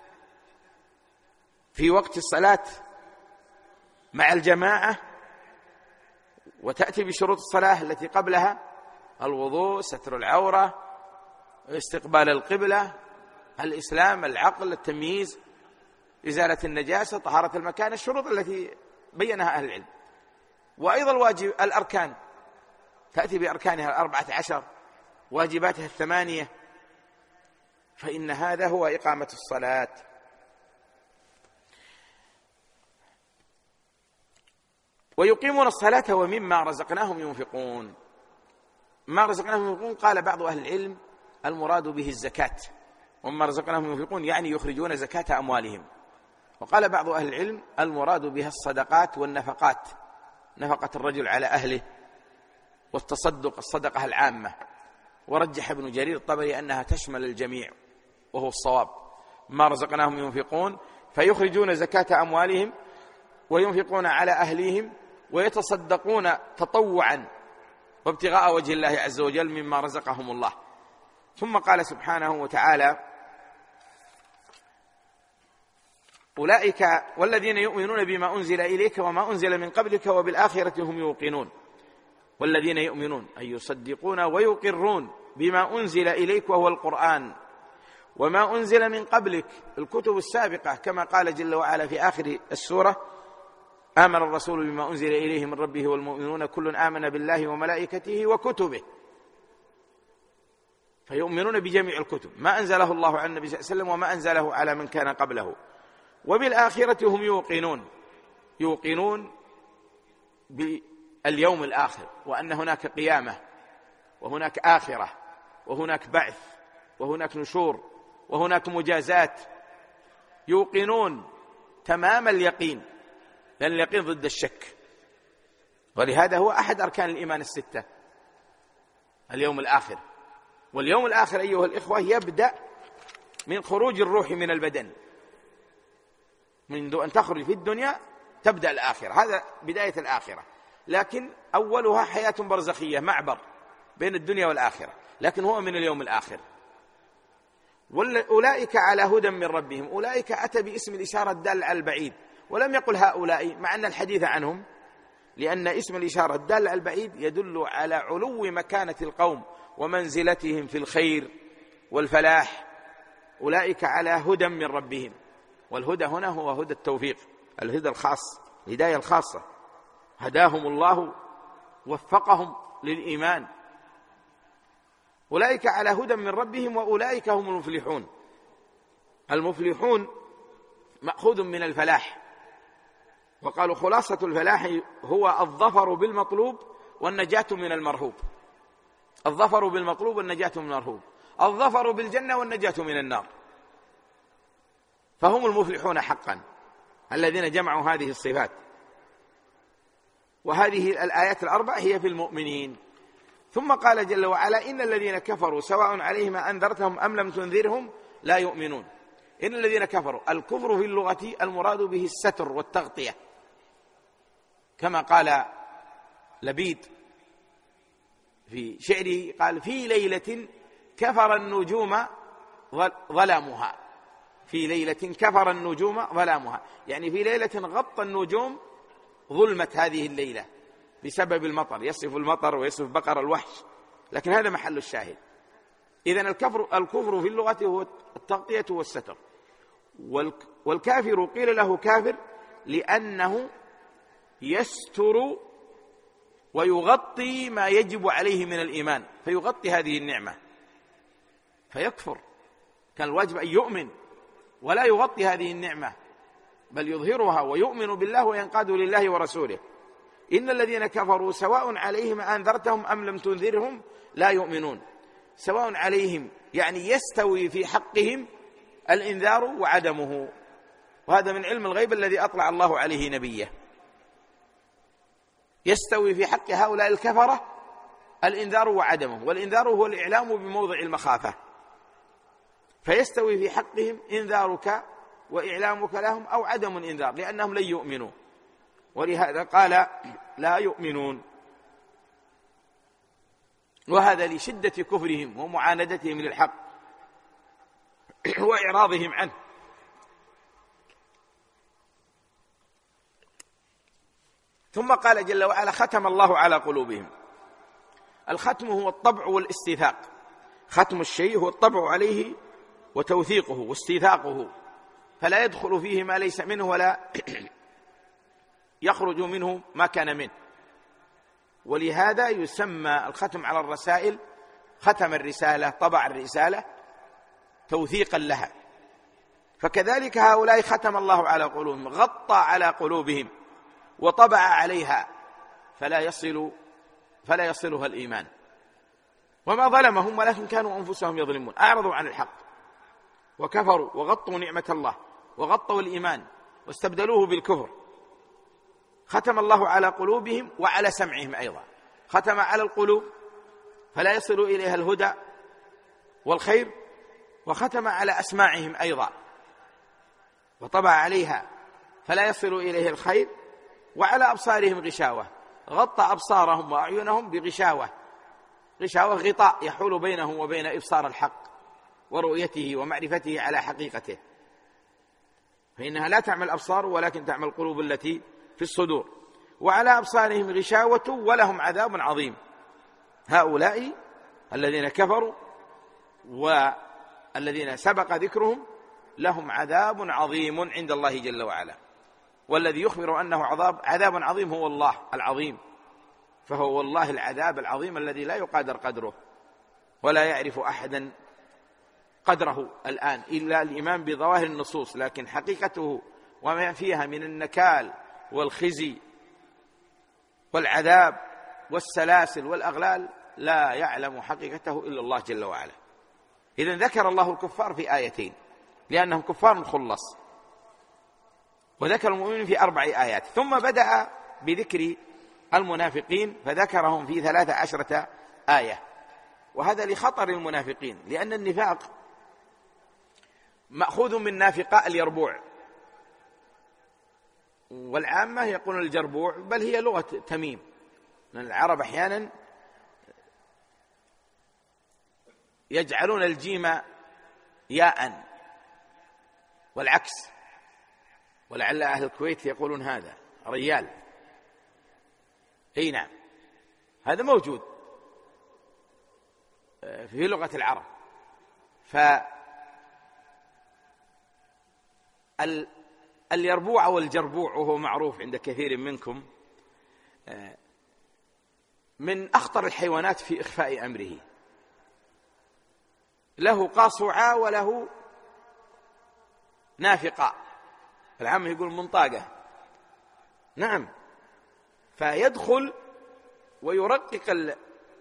في وقت الصلاة مع الجماعة وتأتي بشروط الصلاة التي قبلها الوضوء، ستر العورة، استقبال القبلة، الإسلام، العقل، التمييز، إزالة النجاسة، طهارة المكان، الشروط التي بينها أهل العلم. وأيضا الواجب الأركان تأتي بأركانها الأربعة عشر، واجباتها الثمانية، فإن هذا هو إقامة الصلاة. ويقيمون الصلاة ومما رزقناهم ينفقون. ما رزقناهم ينفقون قال بعض أهل العلم المراد به الزكاة، ومما رزقناهم ينفقون يعني يخرجون زكاة أموالهم. وقال بعض أهل العلم المراد بها الصدقات والنفقات، نفقة الرجل على أهله والتصدق الصدقة العامة. ورجح ابن جرير الطبري أنها تشمل الجميع وهو الصواب. ما رزقناهم ينفقون فيخرجون زكاة أموالهم وينفقون على أهليهم ويتصدقون تطوعا وابتغاء وجه الله عز وجل مما رزقهم الله. ثم قال سبحانه وتعالى أولئك والذين يؤمنون بما أنزل إليك وما أنزل من قبلك وبالآخرة هم يوقنون. والذين يؤمنون أي يصدقون ويقرون بما أنزل إليك وهو القرآن وما أنزل من قبلك الكتب السابقة، كما قال جل وعلا في آخر السورة آمن الرسول بما أنزل إليه من ربه والمؤمنون كل آمن بالله وملائكته وكتبه، فيؤمنون بجميع الكتب ما أنزله الله على النبي صلى الله عليه وسلم وما أنزله على من كان قبله. وبالآخرة هم يوقنون، يوقنون باليوم الآخر وأن هناك قيامة وهناك آخرة وهناك بعث وهناك نشور وهناك مجازات. يوقنون تمام اليقين، لأن اليقين ضد الشك، ولهذا هو أحد أركان الإيمان الستة اليوم الآخر. واليوم الآخر أيها الإخوة يبدأ من خروج الروح من البدن، منذ أن تخرج في الدنيا تبدأ الآخرة، هذا بداية الآخرة. لكن أولها حياة برزخية معبر بين الدنيا والآخرة، لكن هو من اليوم الآخر. أولئك على هدى من ربهم، أولئك أتى باسم الإشارة الدال على البعيد ولم يقل هؤلاء مع أن الحديث عنهم، لأن اسم الإشارة الدال على البعيد يدل على علو مكانة القوم ومنزلتهم في الخير والفلاح. أولئك على هدى من ربهم، والهدى هنا هو هدى التوفيق، الهدى الخاص، الهداية الخاصة، هداهم الله وفقهم للإيمان. أولئك على هدى من ربهم وأولئك هم المفلحون. المفلحون مأخوذ من الفلاح، وقالوا خلاصة الفلاح هو الظفر بالمطلوب والنجاة من المرهوب. الظفر بالمطلوب والنجاة من المرهوب، الظفر بالجنة والنجاة من النار، فهم المفلحون حقا الذين جمعوا هذه الصفات. وهذه الآيات الأربع هي في المؤمنين. ثم قال جل وعلا إن الذين كفروا سواء عليهم أنذرتهم أم لم تنذرهم لا يؤمنون. إن الذين كفروا، الكفر في اللغة المراد به الستر والتغطية، كما قال لبيد في شعره قال في ليلة كفر النجوم ظلامها، في ليلة كفر النجوم ظلامها، يعني في ليلة غطى النجوم ظلمة هذه الليلة بسبب المطر، يصف المطر ويصف بقر الوحش، لكن هذا محل الشاهد. إذن الكفر, الكفر في اللغة هو التغطية والستر. والكافر قيل له كافر لأنه يستر ويغطي ما يجب عليه من الإيمان، فيغطي هذه النعمة فيكفر. كان الواجب أن يؤمن ولا يغطي هذه النعمة، بل يظهرها ويؤمن بالله وينقاد لله ورسوله. إن الذين كفروا سواء عليهم أنذرتهم أم لم تنذرهم لا يؤمنون. سواء عليهم يعني يستوي في حقهم الإنذار وعدمه، وهذا من علم الغيب الذي أطلع الله عليه نبيه. يستوي في حق هؤلاء الكفرة الإنذار وعدمه، والإنذار هو الإعلام بموضع المخافة، فيستوي في حقهم إنذارك وإعلامك لهم أو عدم الإنذار لأنهم لن يؤمنوا، ولهذا قال لا يؤمنون. وهذا لشدة كفرهم ومعاندتهم للحق وإعراضهم عنه. ثم قال جل وعلا ختم الله على قلوبهم. الختم هو الطبع والاستيثاق، ختم الشيء هو الطبع عليه وتوثيقه واستيثاقه، فلا يدخل فيه ما ليس منه ولا يخرج منه ما كان منه. ولهذا يسمى الختم على الرسائل ختم الرسالة، طبع الرسالة توثيقا لها. فكذلك هؤلاء ختم الله على قلوبهم، غطى على قلوبهم وطبع عليها فلا يصل فلا يصلها الإيمان. وما ظلمهم ولكن كانوا أنفسهم يظلمون، أعرضوا عن الحق وكفروا وغطوا نعمة الله وغطوا الإيمان واستبدلوه بالكفر. ختم الله على قلوبهم وعلى سمعهم أيضا، ختم على القلوب فلا يصل إليها الهدى والخير، وختم على أسماعهم أيضا وطبع عليها فلا يصل إليه الخير، وعلى أبصارهم غشاوة، غطى أبصارهم وأعينهم بغشاوة، غشاوة غطاء يحول بينهم وبين إبصار الحق ورؤيته ومعرفته على حقيقته، فإنها لا تعمل الأبصار ولكن تعمل القلوب التي في الصدور. وعلى أبصارهم غشاوة ولهم عذاب عظيم. هؤلاء الذين كفروا والذين سبق ذكرهم لهم عذاب عظيم عند الله جل وعلا. والذي يخبر أنه عذاب عذاب عظيم هو الله العظيم، فهو والله العذاب العظيم الذي لا يقادر قدره ولا يعرف أحدا قدره الآن إلا الإيمان بظواهر النصوص، لكن حقيقته وما فيها من النكال والخزي والعذاب والسلاسل والأغلال لا يعلم حقيقته إلا الله جل وعلا. إذن ذكر الله الكفار في آيتين لأنهم كفار خلص، وذكر المؤمنين في أربع آيات، ثم بدأ بذكر المنافقين فذكرهم في ثلاث عشرة آية. وهذا لخطر المنافقين، لأن النفاق مأخوذ من نافقاء اليربوع، والعامة يقولون الجربوع، بل هي لغة تميم، لأن العرب أحيانا يجعلون الجيم ياء والعكس، ولعل أهل الكويت يقولون هذا ريال. أي نعم، هذا موجود في لغة العرب. فاليربوع والجربوع وهو معروف عند كثير منكم من أخطر الحيوانات في إخفاء أمره، له قاصعا وله نافقا، العام يقول منطاقة. نعم، فيدخل ويرقق ال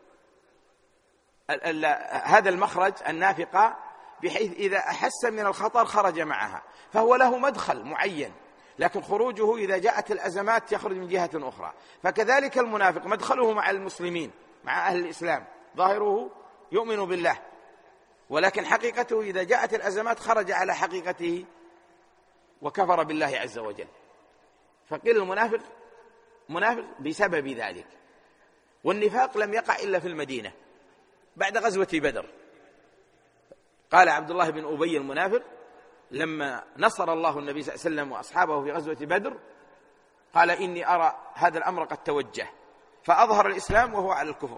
ال ال هذا المخرج النافقة بحيث إذا أحس من الخطر خرج معها، فهو له مدخل معين، لكن خروجه إذا جاءت الأزمات يخرج من جهة أخرى. فكذلك المنافق مدخله مع المسلمين مع أهل الإسلام، ظاهره يؤمن بالله، ولكن حقيقته إذا جاءت الأزمات خرج على حقيقته وكفر بالله عز وجل. فقيل المنافق منافق بسبب ذلك. والنفاق لم يقع إلا في المدينة بعد غزوة بدر. قال عبد الله بن أبي المنافق لما نصر الله النبي صلى الله عليه وسلم وأصحابه في غزوة بدر، قال إني أرى هذا الأمر قد توجه، فأظهر الإسلام وهو على الكفر.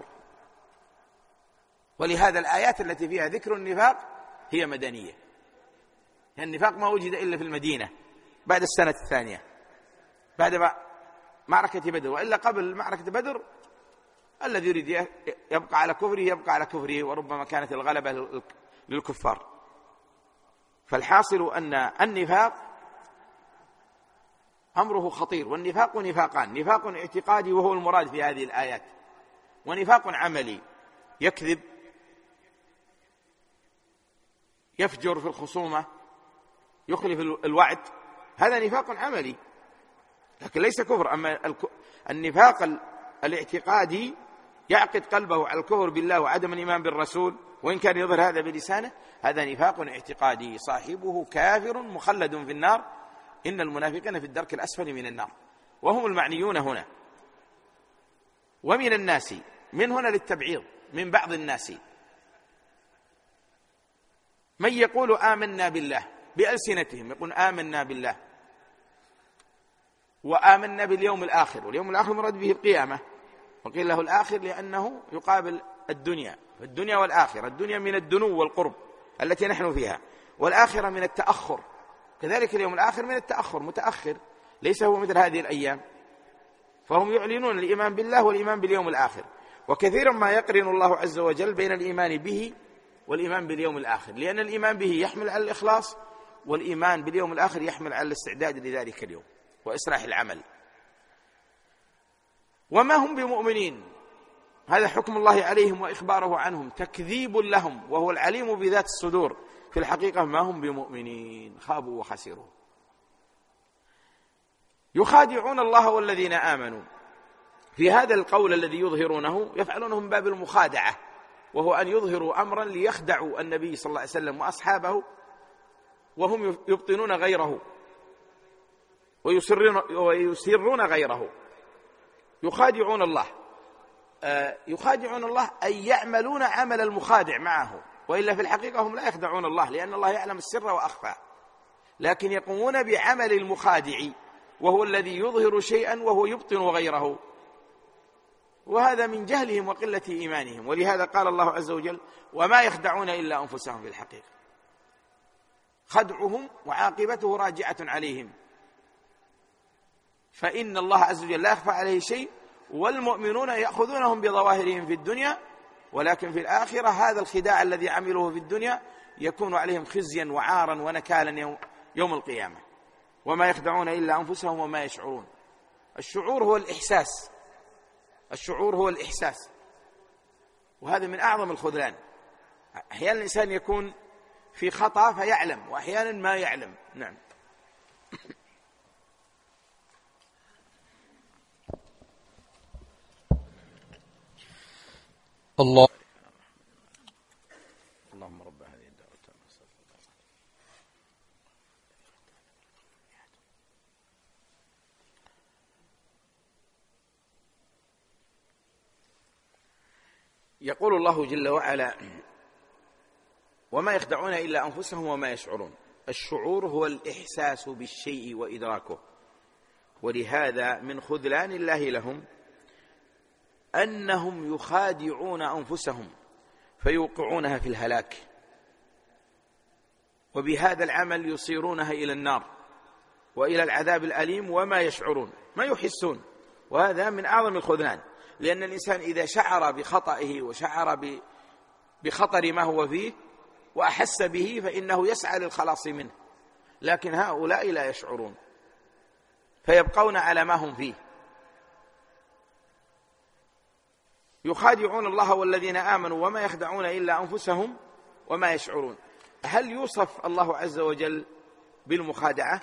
ولهذا الآيات التي فيها ذكر النفاق هي مدنية، يعني النفاق ما وجد إلا في المدينة بعد السنة الثانية بعد معركة بدر، وإلا قبل معركة بدر الذي يريد يبقى على كفره يبقى على كفره، وربما كانت الغلبة للكفار. فالحاصل أن النفاق أمره خطير، والنفاق نفاقان: نفاق اعتقادي وهو المراد في هذه الآيات، ونفاق عملي يكذب يفجر في الخصومة يخلف الوعد، هذا نفاق عملي لكن ليس كفر. أما النفاق الاعتقادي يعقد قلبه على الكفر بالله وعدم الإيمان بالرسول وإن كان يظهر هذا بلسانه، هذا نفاق اعتقادي صاحبه كافر مخلد في النار، إن المنافقين في الدرك الأسفل من النار، وهم المعنيون هنا. ومن الناس من هنا للتبعيض، من بعض الناس من يقول آمنا بالله بألسنتهم، يقول آمنا بالله وآمنا باليوم الآخر، واليوم الآخر مراد به القيامة، وقيل له الآخر لأنه يقابل الدنيا، الدنيا والآخرة، الدنيا من الدنو والقرب التي نحن فيها، والآخرة من التأخر، كذلك اليوم الآخر من التأخر، متأخر، ليس هو مثل هذه الأيام. فهم يعلنون الإيمان بالله والإيمان باليوم الآخر. وكثيرا ما يقرن الله عز وجل بين الإيمان به والإيمان باليوم الآخر، لأن الإيمان به يحمل على الإخلاص، والإيمان باليوم الآخر يحمل على الاستعداد لذلك اليوم وإصلاح العمل. وما هم بمؤمنين، هذا حكم الله عليهم وإخباره عنهم، تكذيب لهم، وهو العليم بذات الصدور. في الحقيقة ما هم بمؤمنين، خابوا وخسروا. يخادعون الله والذين آمنوا. في هذا القول الذي يظهرونه يفعلونه من باب المخادعة، وهو أن يظهروا أمرا ليخدعوا النبي صلى الله عليه وسلم وأصحابه، وهم يبطنون غيره ويسرون غيره. يخادعون الله، يخادعون الله أي يعملون عمل المخادع معه، وإلا في الحقيقة هم لا يخدعون الله، لأن الله يعلم السر وأخفى، لكن يقومون بعمل المخادع، وهو الذي يظهر شيئا وهو يبطن غيره، وهذا من جهلهم وقلة إيمانهم. ولهذا قال الله عز وجل: وما يخدعون إلا أنفسهم. في الحقيقة خدعهم وعاقبته راجعة عليهم، فإن الله عز وجل لا يخفى عليه شيء، والمؤمنون يأخذونهم بظواهرهم في الدنيا، ولكن في الآخرة هذا الخداع الذي عملوه في الدنيا يكون عليهم خزيا وعارا ونكالا يوم القيامة. وما يخدعون إلا أنفسهم وما يشعرون. الشعور هو الإحساس، الشعور هو الإحساس، وهذا من أعظم الخذلان. أحيانا الإنسان يكون في خطأ فيعلم، وأحيانا ما يعلم. نعم. الله اللهم رب هذه الدعوة التامة. يقول الله جل وعلا: وما يخدعون إلا أنفسهم وما يشعرون. الشعور هو الإحساس بالشيء وإدراكه، ولهذا من خذلان الله لهم أنهم يخادعون أنفسهم فيوقعونها في الهلاك، وبهذا العمل يصيرونها إلى النار وإلى العذاب الأليم وما يشعرون، ما يحسون. وهذا من أعظم الخذلان، لأن الإنسان إذا شعر بخطئه وشعر بخطر ما هو فيه وأحس به فإنه يسعى للخلاص منه، لكن هؤلاء لا يشعرون فيبقون على ما هم فيه. يخادعون الله والذين آمنوا وما يخدعون إلا أنفسهم وما يشعرون. هل يوصف الله عز وجل بالمخادعة؟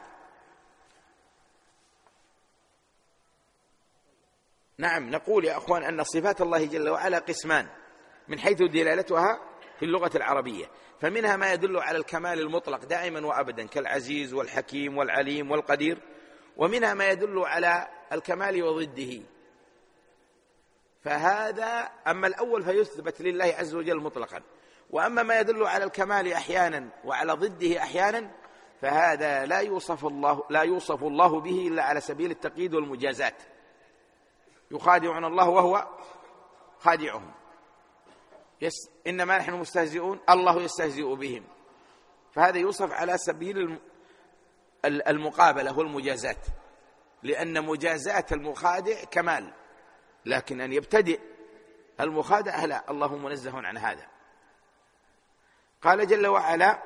نعم، نقول يا أخوان أن صفات الله جل وعلا قسمان من حيث دلالتها في اللغة العربية، فمنها ما يدل على الكمال المطلق دائما وأبدا كالعزيز والحكيم والعليم والقدير، ومنها ما يدل على الكمال وضده. فهذا أما الأول فيثبت لله عز وجل مطلقا، وأما ما يدل على الكمال أحيانا وعلى ضده أحيانا فهذا لا يوصف الله لا يوصف الله به إلا على سبيل التقييد والمجازات. يخادعون الله وهو خادعهم، يس إنما نحن مستهزئون الله يستهزئ بهم، فهذا يوصف على سبيل المقابلة والمجازات، لأن مجازات المخادع كمال، لكن أن يبتدئ المخادع لا، الله منزه عن هذا. قال جل وعلا: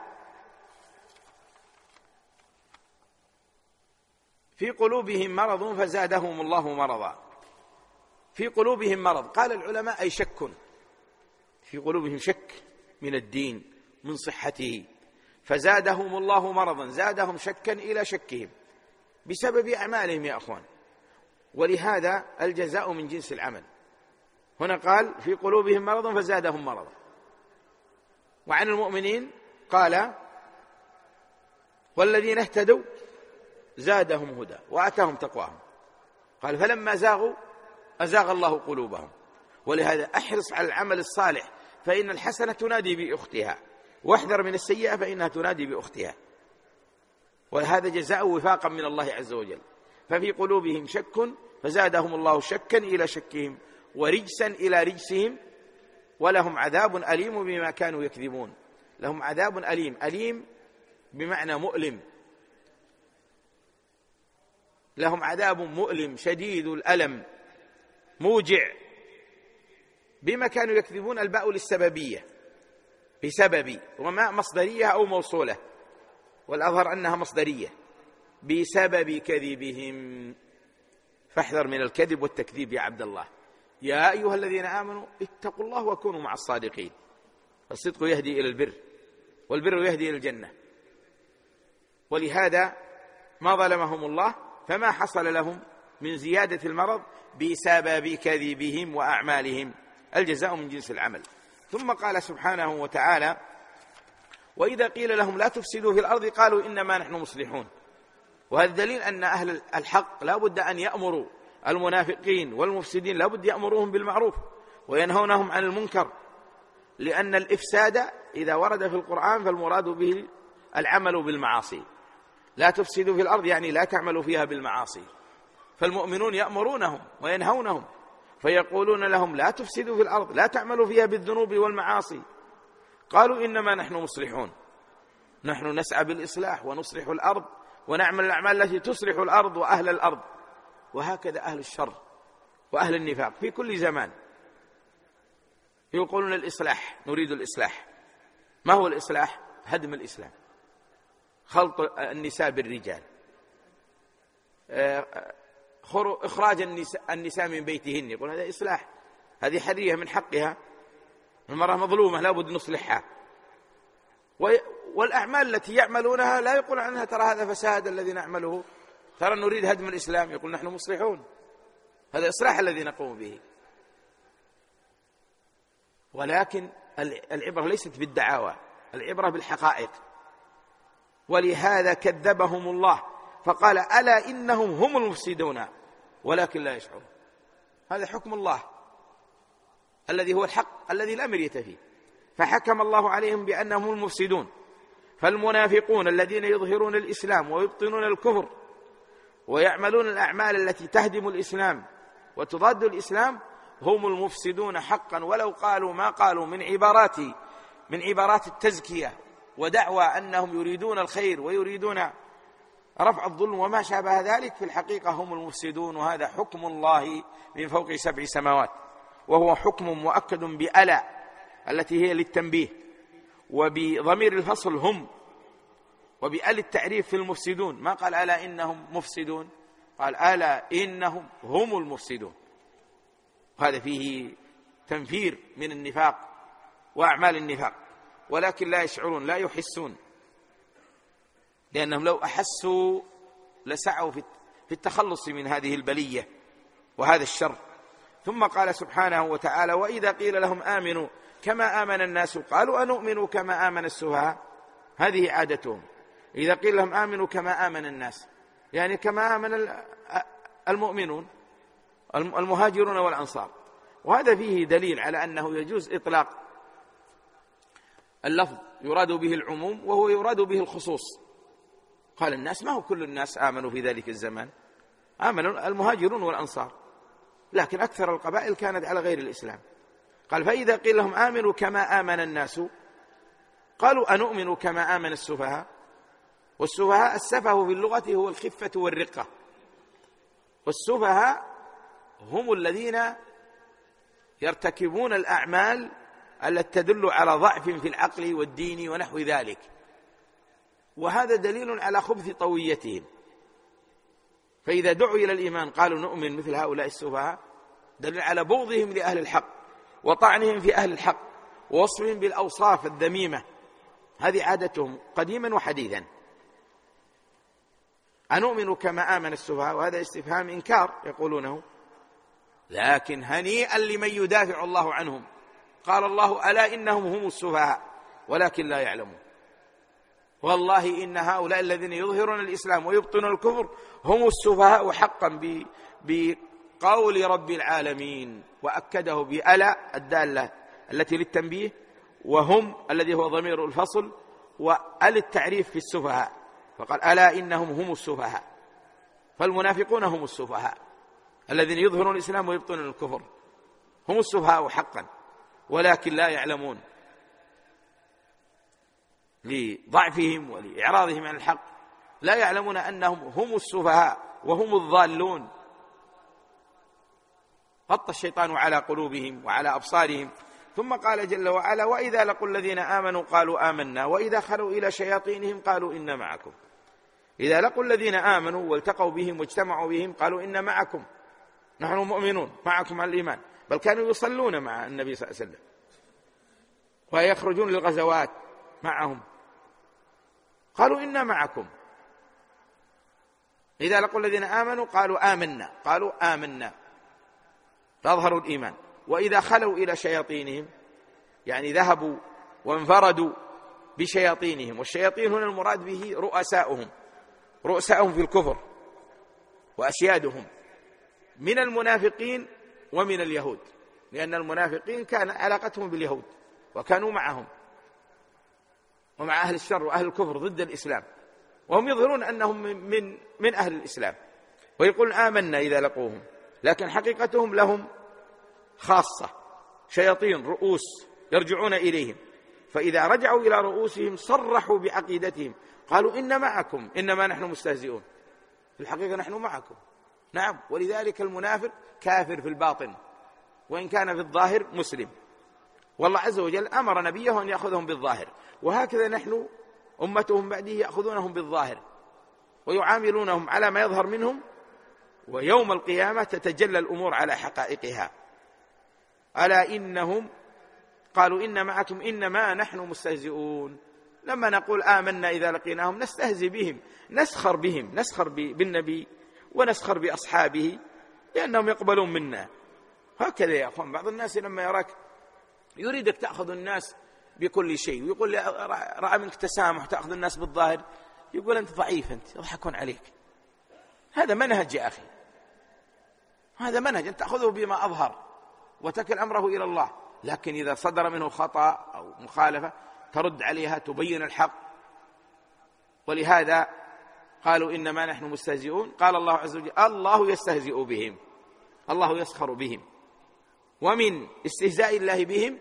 في قلوبهم مرض فزادهم الله مرضا. في قلوبهم مرض، قال العلماء أي شك، في قلوبهم شك من الدين من صحته، فزادهم الله مرضا، زادهم شكا إلى شكهم بسبب أعمالهم يا أخوان، ولهذا الجزاء من جنس العمل. هنا قال في قلوبهم مرض فزادهم مرضا، وعن المؤمنين قال: والذين اهتدوا زادهم هدى وآتاهم تقواهم. قال: فلما زاغوا أزاغ الله قلوبهم. ولهذا أحرص على العمل الصالح، فإن الحسنة تنادي بأختها، واحذر من السيئة فإنها تنادي بأختها، وهذا جزاء وفاقا من الله عز وجل. ففي قلوبهم شك فزادهم الله شكا إلى شكهم ورجسا إلى رجسهم ولهم عذاب أليم بما كانوا يكذبون. لهم عذاب أليم، أليم بمعنى مؤلم. لهم عذاب مؤلم شديد الألم موجع. بما كانوا يكذبون؟ الباء للسببية، بسبب، وما مصدرية أو موصولة، والأظهر أنها مصدرية، بسبب كذبهم. فاحذر من الكذب والتكذيب يا عبد الله. يا أيها الذين آمنوا اتقوا الله وكونوا مع الصادقين. الصدق يهدي إلى البر، والبر يهدي إلى الجنة. ولهذا ما ظلمهم الله، فما حصل لهم من زيادة المرض بسبب كذبهم وأعمالهم، الجزاء من جنس العمل. ثم قال سبحانه وتعالى: وإذا قيل لهم لا تفسدوا في الأرض قالوا إنما نحن مصلحون. وهذا دليل أن أهل الحق لا بد أن يأمروا المنافقين والمفسدين، لا بد يأمروهم بالمعروف وينهونهم عن المنكر، لأن الإفساد إذا ورد في القرآن فالمراد به العمل بالمعاصي. لا تفسدوا في الأرض يعني لا تعملوا فيها بالمعاصي. فالمؤمنون يأمرونهم وينهونهم، فيقولون لهم لا تفسدوا في الأرض، لا تعملوا فيها بالذنوب والمعاصي. قالوا إنما نحن مصلحون، نحن نسعى بالإصلاح ونصلح الأرض ونعمل الأعمال التي تصلح الأرض وأهل الأرض. وهكذا أهل الشر وأهل النفاق في كل زمان يقولون الإصلاح، نريد الإصلاح. ما هو الإصلاح؟ هدم الإسلام، خلط النساء بالرجال، إخراج النساء من بيتهن، يقول هذا إصلاح، هذه حرية من حقها، المرأة مظلومة لا بد نصلحها. والأعمال التي يعملونها لا يقول عنها ترى هذا فساد الذي نعمله، ترى نريد هدم الإسلام، يقول نحن مصلحون. هذا إصلاح الذي نقوم به. ولكن العبرة ليست بالدعاوى، العبرة بالحقائق. ولهذا كذبهم الله فقال: ألا إنهم هم المفسدون ولكن لا يشعرون. هذا حكم الله الذي هو الحق الذي لا مرية فيه، فحكم الله عليهم بأنهم المفسدون. فالمنافقون الذين يظهرون الإسلام ويبطنون الكفر ويعملون الأعمال التي تهدم الإسلام وتضاد الإسلام هم المفسدون حقا، ولو قالوا ما قالوا من عبارات من عبارات التزكية ودعوى أنهم يريدون الخير ويريدون رفع الظلم وما شابه ذلك، في الحقيقة هم المفسدون. وهذا حكم الله من فوق سبع سماوات، وهو حكم مؤكد بألا التي هي للتنبيه، وبضمير الفصل هم، وبأل التعريف في المفسدون. ما قال ألا إنهم مفسدون، قال ألا إنهم هم المفسدون. وهذا فيه تنفير من النفاق وأعمال النفاق، ولكن لا يشعرون، لا يحسون، لأنهم لو أحسوا لسعوا في التخلص من هذه البلية وهذا الشر. ثم قال سبحانه وتعالى: وإذا قيل لهم آمنوا كما آمن الناس قالوا أنؤمن كما آمن السفهاء. هذه عادتهم، إذا قيل لهم آمنوا كما آمن الناس يعني كما آمن المؤمنون المهاجرون والأنصار. وهذا فيه دليل على أنه يجوز إطلاق اللفظ يراد به العموم وهو يراد به الخصوص. قال الناس، ما هو كل الناس آمنوا في ذلك الزمان، آمنوا المهاجرون والأنصار، لكن أكثر القبائل كانت على غير الإسلام. قال: فإذا قيل لهم آمنوا كما آمن الناس قالوا أنؤمن كما آمن السفهاء. والسفهاء، السفه في اللغة هو الخفة والرقة، والسفهاء هم الذين يرتكبون الأعمال التي تدل على ضعف في العقل والدين ونحو ذلك، وهذا دليل على خبث طويتهم. فإذا دعوا إلى الإيمان قالوا نؤمن مثل هؤلاء السفهاء، دليل على بغضهم لأهل الحق وطعنهم في أهل الحق ووصفهم بالأوصاف الذميمة. هذه عادتهم قديما وحديثا. أنؤمن كما آمن السفهاء، وهذا استفهام إنكار يقولونه، لكن هنيئا لمن يدافع الله عنهم. قال الله: ألا إنهم هم السفهاء ولكن لا يعلمون. والله إن هؤلاء الذين يظهرون الإسلام ويبطنون الكفر هم السفهاء حقا بقول رب العالمين، وأكده بألا الدالة التي للتنبيه، وهم الذي هو ضمير الفصل، وأل التعريف في السفهاء، فقال: ألا إنهم هم السفهاء. فالمنافقون هم السفهاء الذين يظهرون الإسلام ويبطنون الكفر، هم السفهاء حقا ولكن لا يعلمون لضعفهم ولإعراضهم عن الحق، لا يعلمون أنهم هم السفهاء وهم الضالون. غطى الشيطان على قلوبهم وعلى أبصارهم. ثم قال جل وعلا: وإذا لقوا الذين آمنوا قالوا آمنا وإذا خلوا إلى شياطينهم قالوا إنا معكم. إذا لقوا الذين آمنوا والتقوا بهم واجتمعوا بهم قالوا إنا معكم، نحن مؤمنون معكم على الإيمان، بل كانوا يصلون مع النبي صلى الله عليه وسلم ويخرجون للغزوات معهم، قالوا إنا معكم. إذا لقوا الذين آمنوا قالوا آمنا، قالوا آمنا فأظهروا الإيمان. وإذا خلوا إلى شياطينهم يعني ذهبوا وانفردوا بشياطينهم، والشياطين هنا المراد به رؤساؤهم، رؤساؤهم في الكفر وأسيادهم من المنافقين ومن اليهود، لأن المنافقين كان علاقتهم باليهود وكانوا معهم ومع أهل الشر وأهل الكفر ضد الإسلام، وهم يظهرون أنهم من من أهل الإسلام ويقولون آمنا إذا لقوهم، لكن حقيقتهم لهم خاصة، شياطين رؤوس يرجعون إليهم. فإذا رجعوا إلى رؤوسهم صرحوا بعقيدتهم، قالوا إن معكم إنما نحن مستهزئون، في الحقيقة نحن معكم. نعم، ولذلك المنافق كافر في الباطن وإن كان في الظاهر مسلم، والله عز وجل أمر نبيه أن يأخذهم بالظاهر، وهكذا نحن أمتهم بعده يأخذونهم بالظاهر ويعاملونهم على ما يظهر منهم، ويوم القيامة تتجلى الأمور على حقائقها. ألا إنهم قالوا إن معكم إنما نحن مستهزئون. لما نقول آمنا إذا لقيناهم نستهزئ بهم، نسخر بهم، نسخر بالنبي ونسخر بأصحابه لأنهم يقبلون منا. هكذا يا أخوان، بعض الناس لما يراك يريدك تأخذ الناس بكل شيء ويقول لي رأى منك تسامح تأخذ الناس بالظاهر، يقول أنت ضعيف، أنت يضحكون عليك. هذا منهج يا أخي، هذا منهج أن تأخذه بما أظهر وتكل أمره إلى الله، لكن إذا صدر منه خطأ أو مخالفة ترد عليها، تبين الحق. ولهذا قالوا إنما نحن مستهزئون. قال الله عز وجل: الله يستهزئ بهم، الله يسخر بهم. ومن استهزاء الله بهم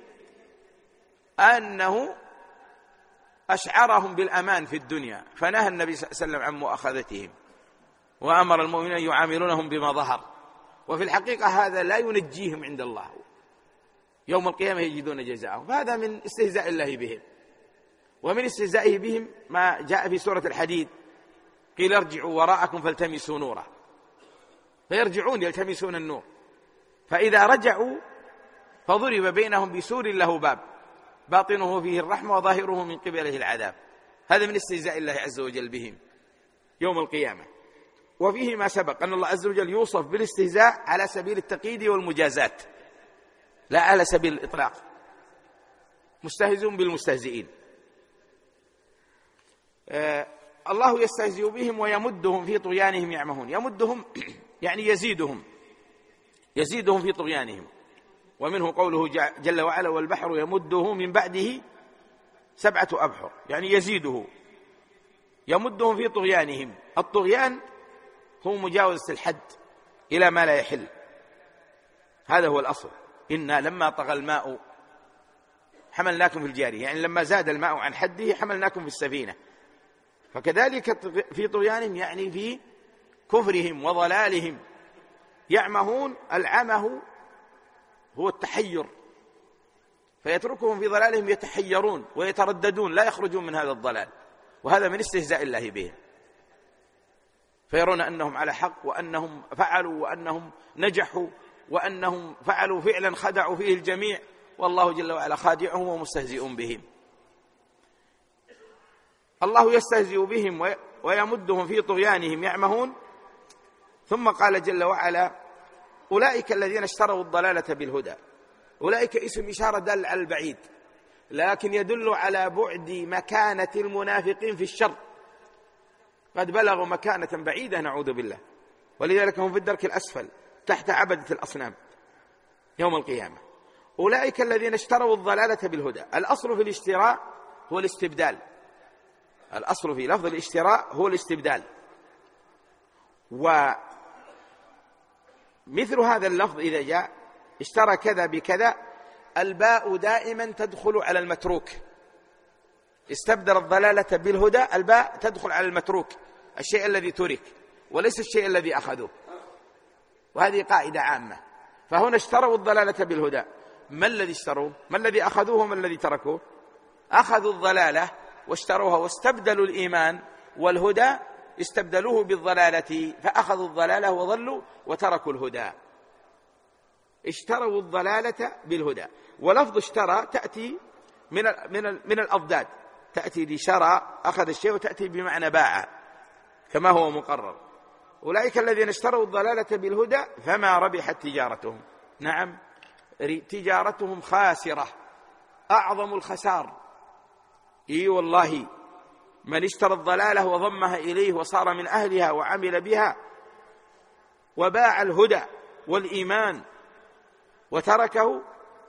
أنه أشعرهم بالأمان في الدنيا، فنهى النبي صلى الله عليه وسلم عن مؤاخذتهم وأمر المؤمنين أن يعاملونهم بما ظهر، وفي الحقيقة هذا لا ينجيهم عند الله، يوم القيامة يجدون جزاءهم. فهذا من استهزاء الله بهم. ومن استهزائه بهم ما جاء في سورة الحديد: قيل ارجعوا وراءكم فالتمسوا نورا، فيرجعون يلتمسون النور، فإذا رجعوا فضرب بينهم بسور له باب باطنه فيه الرحمة وظاهره من قبله العذاب. هذا من استهزاء الله عز وجل بهم يوم القيامة. وفيه ما سبق أن الله عز وجل يوصف بالاستهزاء على سبيل التقييد والمجازات، لا على سبيل الإطلاق. مستهزئون بالمستهزئين. آه الله يستهزئ بهم ويمدهم في طغيانهم يعمهون. يمدهم يعني يزيدهم، يزيدهم في طغيانهم. ومنه قوله جل وعلا: والبحر يمده من بعده سبعة أبحر، يعني يزيده، يمدهم في طغيانهم. الطغيان هو مجاوزة الحد إلى ما لا يحل، هذا هو الأصل. إنا لما طغى الماء حملناكم في الجارية، يعني لما زاد الماء عن حده حملناكم في السفينة. فكذلك في طغيانهم يعني في كفرهم وضلالهم. يعمهون، العمه هو التحير، فيتركهم في ضلالهم يتحيرون ويترددون لا يخرجون من هذا الضلال، وهذا من استهزاء الله بهم. فيرون أنهم على حق وأنهم فعلوا وأنهم نجحوا وأنهم فعلوا فعلا خدعوا فيه الجميع، والله جل وعلا خادعهم ومستهزئ بهم. الله يستهزئ بهم ويمدهم في طغيانهم يعمهون. ثم قال جل وعلا: أولئك الذين اشتروا الضلالة بالهدى. أولئك اسم إشارة دل على البعيد، لكن يدل على بعد مكانة المنافقين في الشر، قد بلغوا مكانة بعيدة نعوذ بالله، ولذلك هم في الدرك الأسفل تحت عبدة الأصنام يوم القيامة. أولئك الذين اشتروا الضلالة بالهدى. الأصل في الاشتراء هو الاستبدال، الأصل في لفظ الاشتراء هو الاستبدال. ومثل هذا اللفظ إذا جاء اشترى كذا بكذا، الباء دائما تدخل على المتروك. استبدل الضلالة بالهدى، الباء تدخل على المتروك، الشيء الذي ترك. وليس الشيء الذي أخذوه، وهذه قاعدة عامة. فهنا اشتروا الضلالة بالهدى. ما الذي اشتروه؟ ما الذي أخذوه وما الذي تركوه؟ أخذوا الضلالة واشتروها، واستبدلوا الإيمان والهدى، استبدلوه بالضلالة، فأخذوا الضلالة وضلوا وتركوا الهدى. اشتروا الضلالة بالهدى. ولفظ اشترى تأتي من من من الأضداد، تأتي لشرى أخذ الشيء، وتأتي بمعنى باع كما هو مقرر. أولئك الذين اشتروا الضلالة بالهدى فما ربحت تجارتهم. نعم، تجارتهم خاسرة، أعظم الخسار. إي والله، من اشترى الضلالة وضمها إليه وصار من أهلها وعمل بها، وباع الهدى والإيمان وتركه،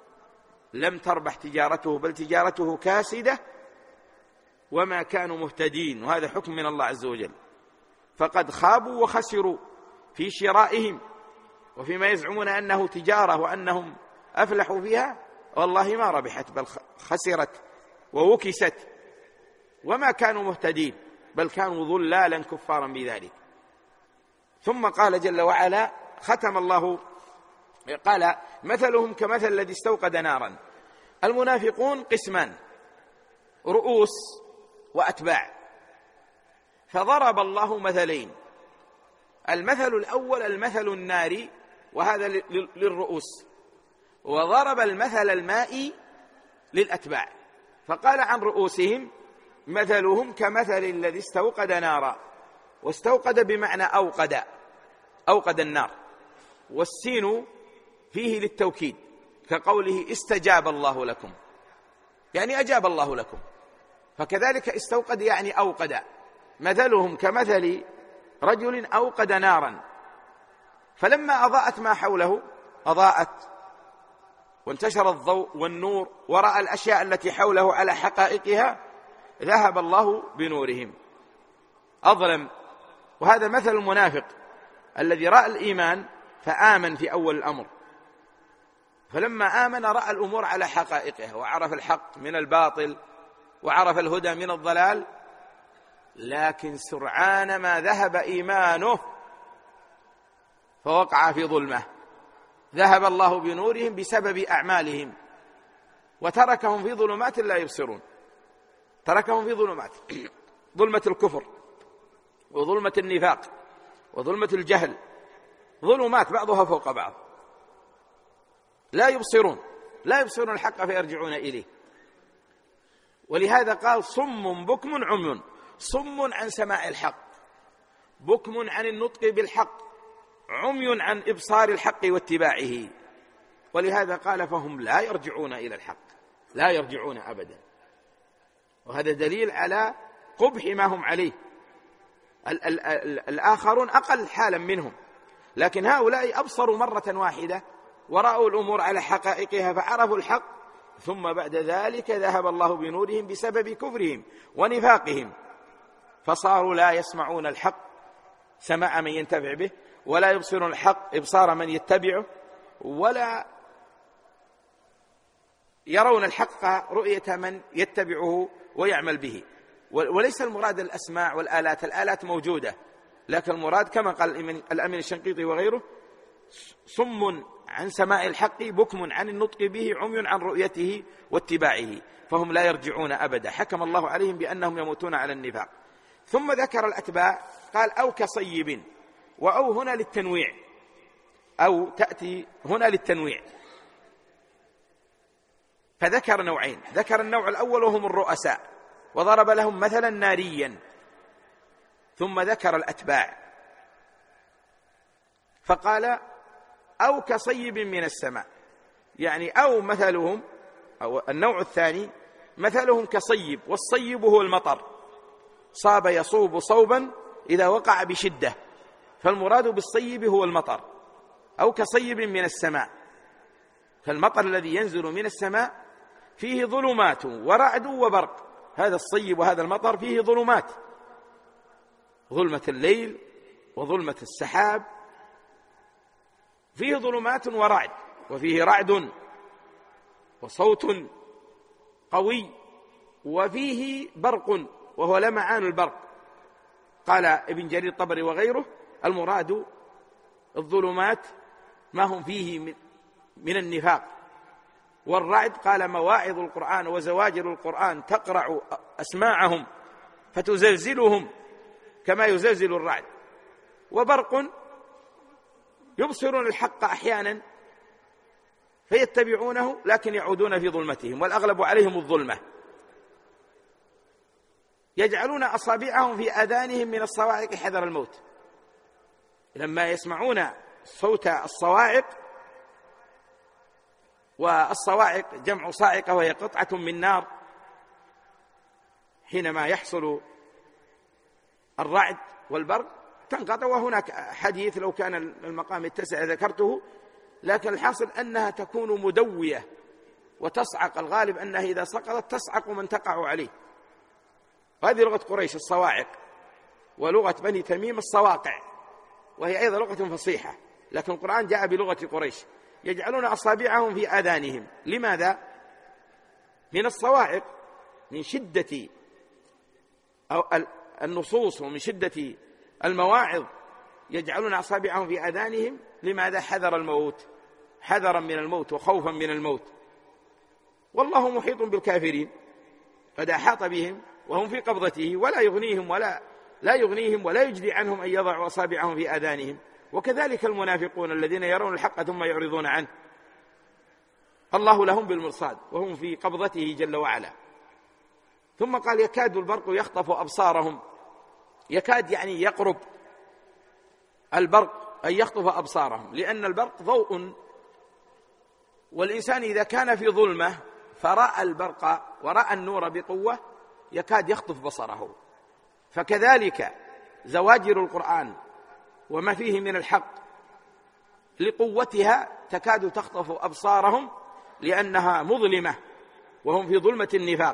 لم تربح تجارته، بل تجارته كاسدة، وما كانوا مهتدين. وهذا حكم من الله عز وجل. فقد خابوا وخسروا في شرائهم وفيما يزعمون أنه تجارة وأنهم أفلحوا فيها، والله ما ربحت، بل خسرت ووكست، وما كانوا مهتدين، بل كانوا ضلالا كفارا بذلك. ثم قال جل وعلا، ختم الله، قال مثلهم كمثل الذي استوقد نارا. المنافقون قسمان، رؤوس وأتباع. فضرب الله مثلين، المثل الأول المثل الناري، وهذا للرؤوس، وضرب المثل المائي للأتباع. فقال عن رؤوسهم مثلهم كمثل الذي استوقد نارا، واستوقد بمعنى أوقد، أوقد النار، والسين فيه للتوكيد، كقوله استجاب الله لكم، يعني أجاب الله لكم. فكذلك استوقد يعني أوقد. مثلهم كمثل رجل أوقد نارا، فلما أضاءت ما حوله، أضاءت وانتشر الضوء والنور، ورأى الأشياء التي حوله على حقائقها، ذهب الله بنورهم، أظلم. وهذا مثل المنافق الذي رأى الإيمان فآمن في أول الأمر، فلما آمن رأى الأمور على حقائقها، وعرف الحق من الباطل، وعرف الهدى من الضلال، لكن سرعان ما ذهب إيمانه فوقع في ظلمة، ذهب الله بنورهم بسبب أعمالهم، وتركهم في ظلمات لا يبصرون. تركهم في ظلمات، ظلمة الكفر، وظلمة النفاق، وظلمة الجهل، ظلمات بعضها فوق بعض، لا يبصرون، لا يبصرون الحق فيرجعون إليه. ولهذا قال صم بكم عمي، صم عن سماع الحق، بكم عن النطق بالحق، عمي عن إبصار الحق واتباعه. ولهذا قال فهم لا يرجعون إلى الحق، لا يرجعون أبدا. وهذا دليل على قبح ما هم عليه. ال ال ال الآخرون أقل حالا منهم، لكن هؤلاء أبصروا مرة واحدة ورأوا الأمور على حقائقها فعرفوا الحق، ثم بعد ذلك ذهب الله بنورهم بسبب كفرهم ونفاقهم، فصاروا لا يسمعون الحق سماع من ينتفع به، ولا يبصرون الحق إبصار من يتبعه، ولا يرون الحق رؤية من يتبعه ويعمل به. وليس المراد الأسماع والآلات، الآلات موجودة، لكن المراد كما قال الأمين الشنقيطي وغيره صم عن سماع الحق، بكم عن النطق به، عمي عن رؤيته واتباعه، فهم لا يرجعون أبدا. حكم الله عليهم بأنهم يموتون على النفاق. ثم ذكر الأتباع، قال أو كصيب، وأو هنا للتنويع، أو تأتي هنا للتنويع، فذكر نوعين. ذكر النوع الأول وهم الرؤساء، وضرب لهم مثلا ناريا، ثم ذكر الأتباع فقال أو كصيب من السماء، يعني أو مثلهم، أو النوع الثاني مثلهم كصيب، والصيب هو المطر، صاب يصوب صوبا إذا وقع بشدة، فالمراد بالصيب هو المطر. أو كصيب من السماء، فالمطر الذي ينزل من السماء فيه ظلمات ورعد وبرق، هذا الصيب وهذا المطر فيه ظلمات، ظلمة الليل وظلمة السحاب، فيه ظلمات ورعد، وفيه رعد وصوت قوي، وفيه برق وهو لمعان البرق. قال ابن جرير الطبري وغيره المراد الظلمات ما هم فيه من النفاق. والرعد قال مواعظ القرآن وزواجر القرآن تقرع أسماعهم فتزلزلهم كما يزلزل الرعد. وبرق يبصرون الحق أحيانا فيتبعونه لكن يعودون في ظلمتهم والأغلب عليهم الظلمة. يجعلون أصابعهم في آذانهم من الصواعق حذر الموت. لما يسمعون صوت الصواعق، والصواعق جمع صاعقة وهي قطعة من نار، حينما يحصل الرعد والبرق تنقطع. وهناك حديث لو كان المقام التسع ذكرته، لكن الحاصل أنها تكون مدوية وتصعق. الغالب أنها إذا سقطت تصعق من تقع عليه. وهذه لغة قريش الصواعق، ولغة بني تميم الصواقع، وهي أيضا لغة فصيحة، لكن القرآن جاء بلغة قريش. يجعلون أصابعهم في آذانهم. لماذا؟ من الصواعق، من شدة النصوص ومن شدة المواعظ يجعلون أصابعهم في آذانهم. لماذا؟ حذر الموت، حذرا من الموت وخوفا من الموت. والله محيط بالكافرين، قد أحاط بهم وهم في قبضته، ولا يغنيهم ولا لا يغنيهم ولا يجدي عنهم أن يضعوا أصابعهم في آذانهم. وكذلك المنافقون الذين يرون الحق ثم يعرضون عنه، الله لهم بالمرصاد وهم في قبضته جل وعلا. ثم قال يكاد البرق يخطف أبصارهم. يكاد يعني يقرب البرق أن يخطف أبصارهم، لأن البرق ضوء، والإنسان إذا كان في ظلمة فرأى البرق ورأى النور بقوة يكاد يخطف بصره. فكذلك زواجر القرآن وما فيه من الحق لقوتها تكاد تخطف أبصارهم، لأنها مظلمة وهم في ظلمة النفاق.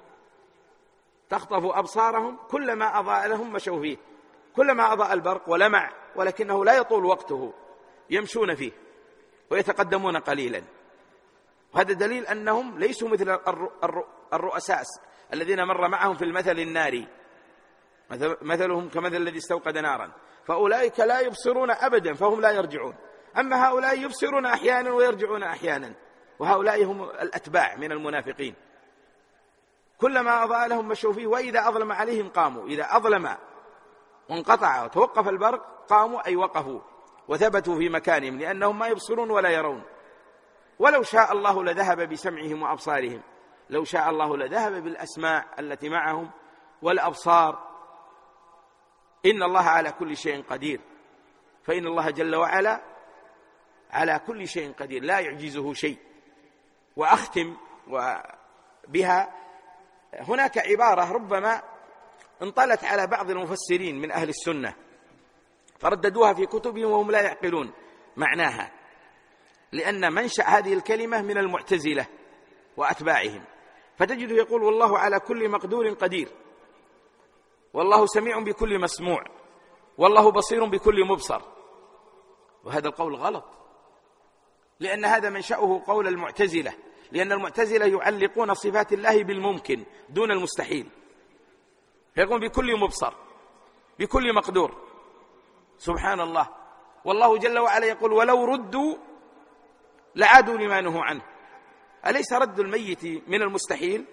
تخطف أبصارهم، كلما أضاء لهم مشوا فيه، كلما أضاء البرق ولمع، ولكنه لا يطول وقته، يمشون فيه ويتقدمون قليلا. وهذا دليل أنهم ليسوا مثل الرؤساء الذين مر معهم في المثل الناري، مثلهم كمثل الذي استوقد نارا، فأولئك لا يبصرون أبدا فهم لا يرجعون. أما هؤلاء يبصرون أحيانا ويرجعون أحيانا، وهؤلاء هم الأتباع من المنافقين. كلما أضاء لهم مشوا فيه، وإذا أظلم عليهم قاموا. إذا أظلم وانقطع وتوقف البرق قاموا، أي وقفوا وثبتوا في مكانهم، لأنهم ما يبصرون ولا يرون. ولو شاء الله لذهب بسمعهم وأبصارهم، لو شاء الله لذهب بالأسماع التي معهم والأبصار. إن الله على كل شيء قدير، فإن الله جل وعلا على كل شيء قدير، لا يعجزه شيء. وأختم بها، هناك عبارة ربما انطلت على بعض المفسرين من أهل السنة فرددوها في كتبهم وهم لا يعقلون معناها، لأن منشأ هذه الكلمة من المعتزلة وأتباعهم. فتجده يقول والله على كل مقدور قدير، والله سميع بكل مسموع، والله بصير بكل مبصر. وهذا القول غلط، لأن هذا منشأه قول المعتزلة، لأن المعتزلة يعلقون صفات الله بالممكن دون المستحيل، فيقول بكل مبصر بكل مقدور. سبحان الله. والله جل وعلا يقول ولو ردوا لعادوا لما نهوا عنه. أليس رد الميت من المستحيل؟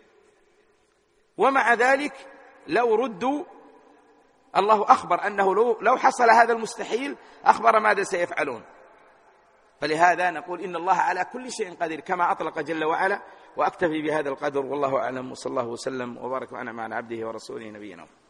ومع ذلك لو ردوا، الله أخبر أنه لو, لو حصل هذا المستحيل أخبر ماذا سيفعلون. فلهذا نقول إن الله على كل شيء قدير كما أطلق جل وعلا. وأكتفي بهذا القدر، والله أعلم، وصلى الله وسلم وبارك وأنعم على عبده ورسوله نبينا.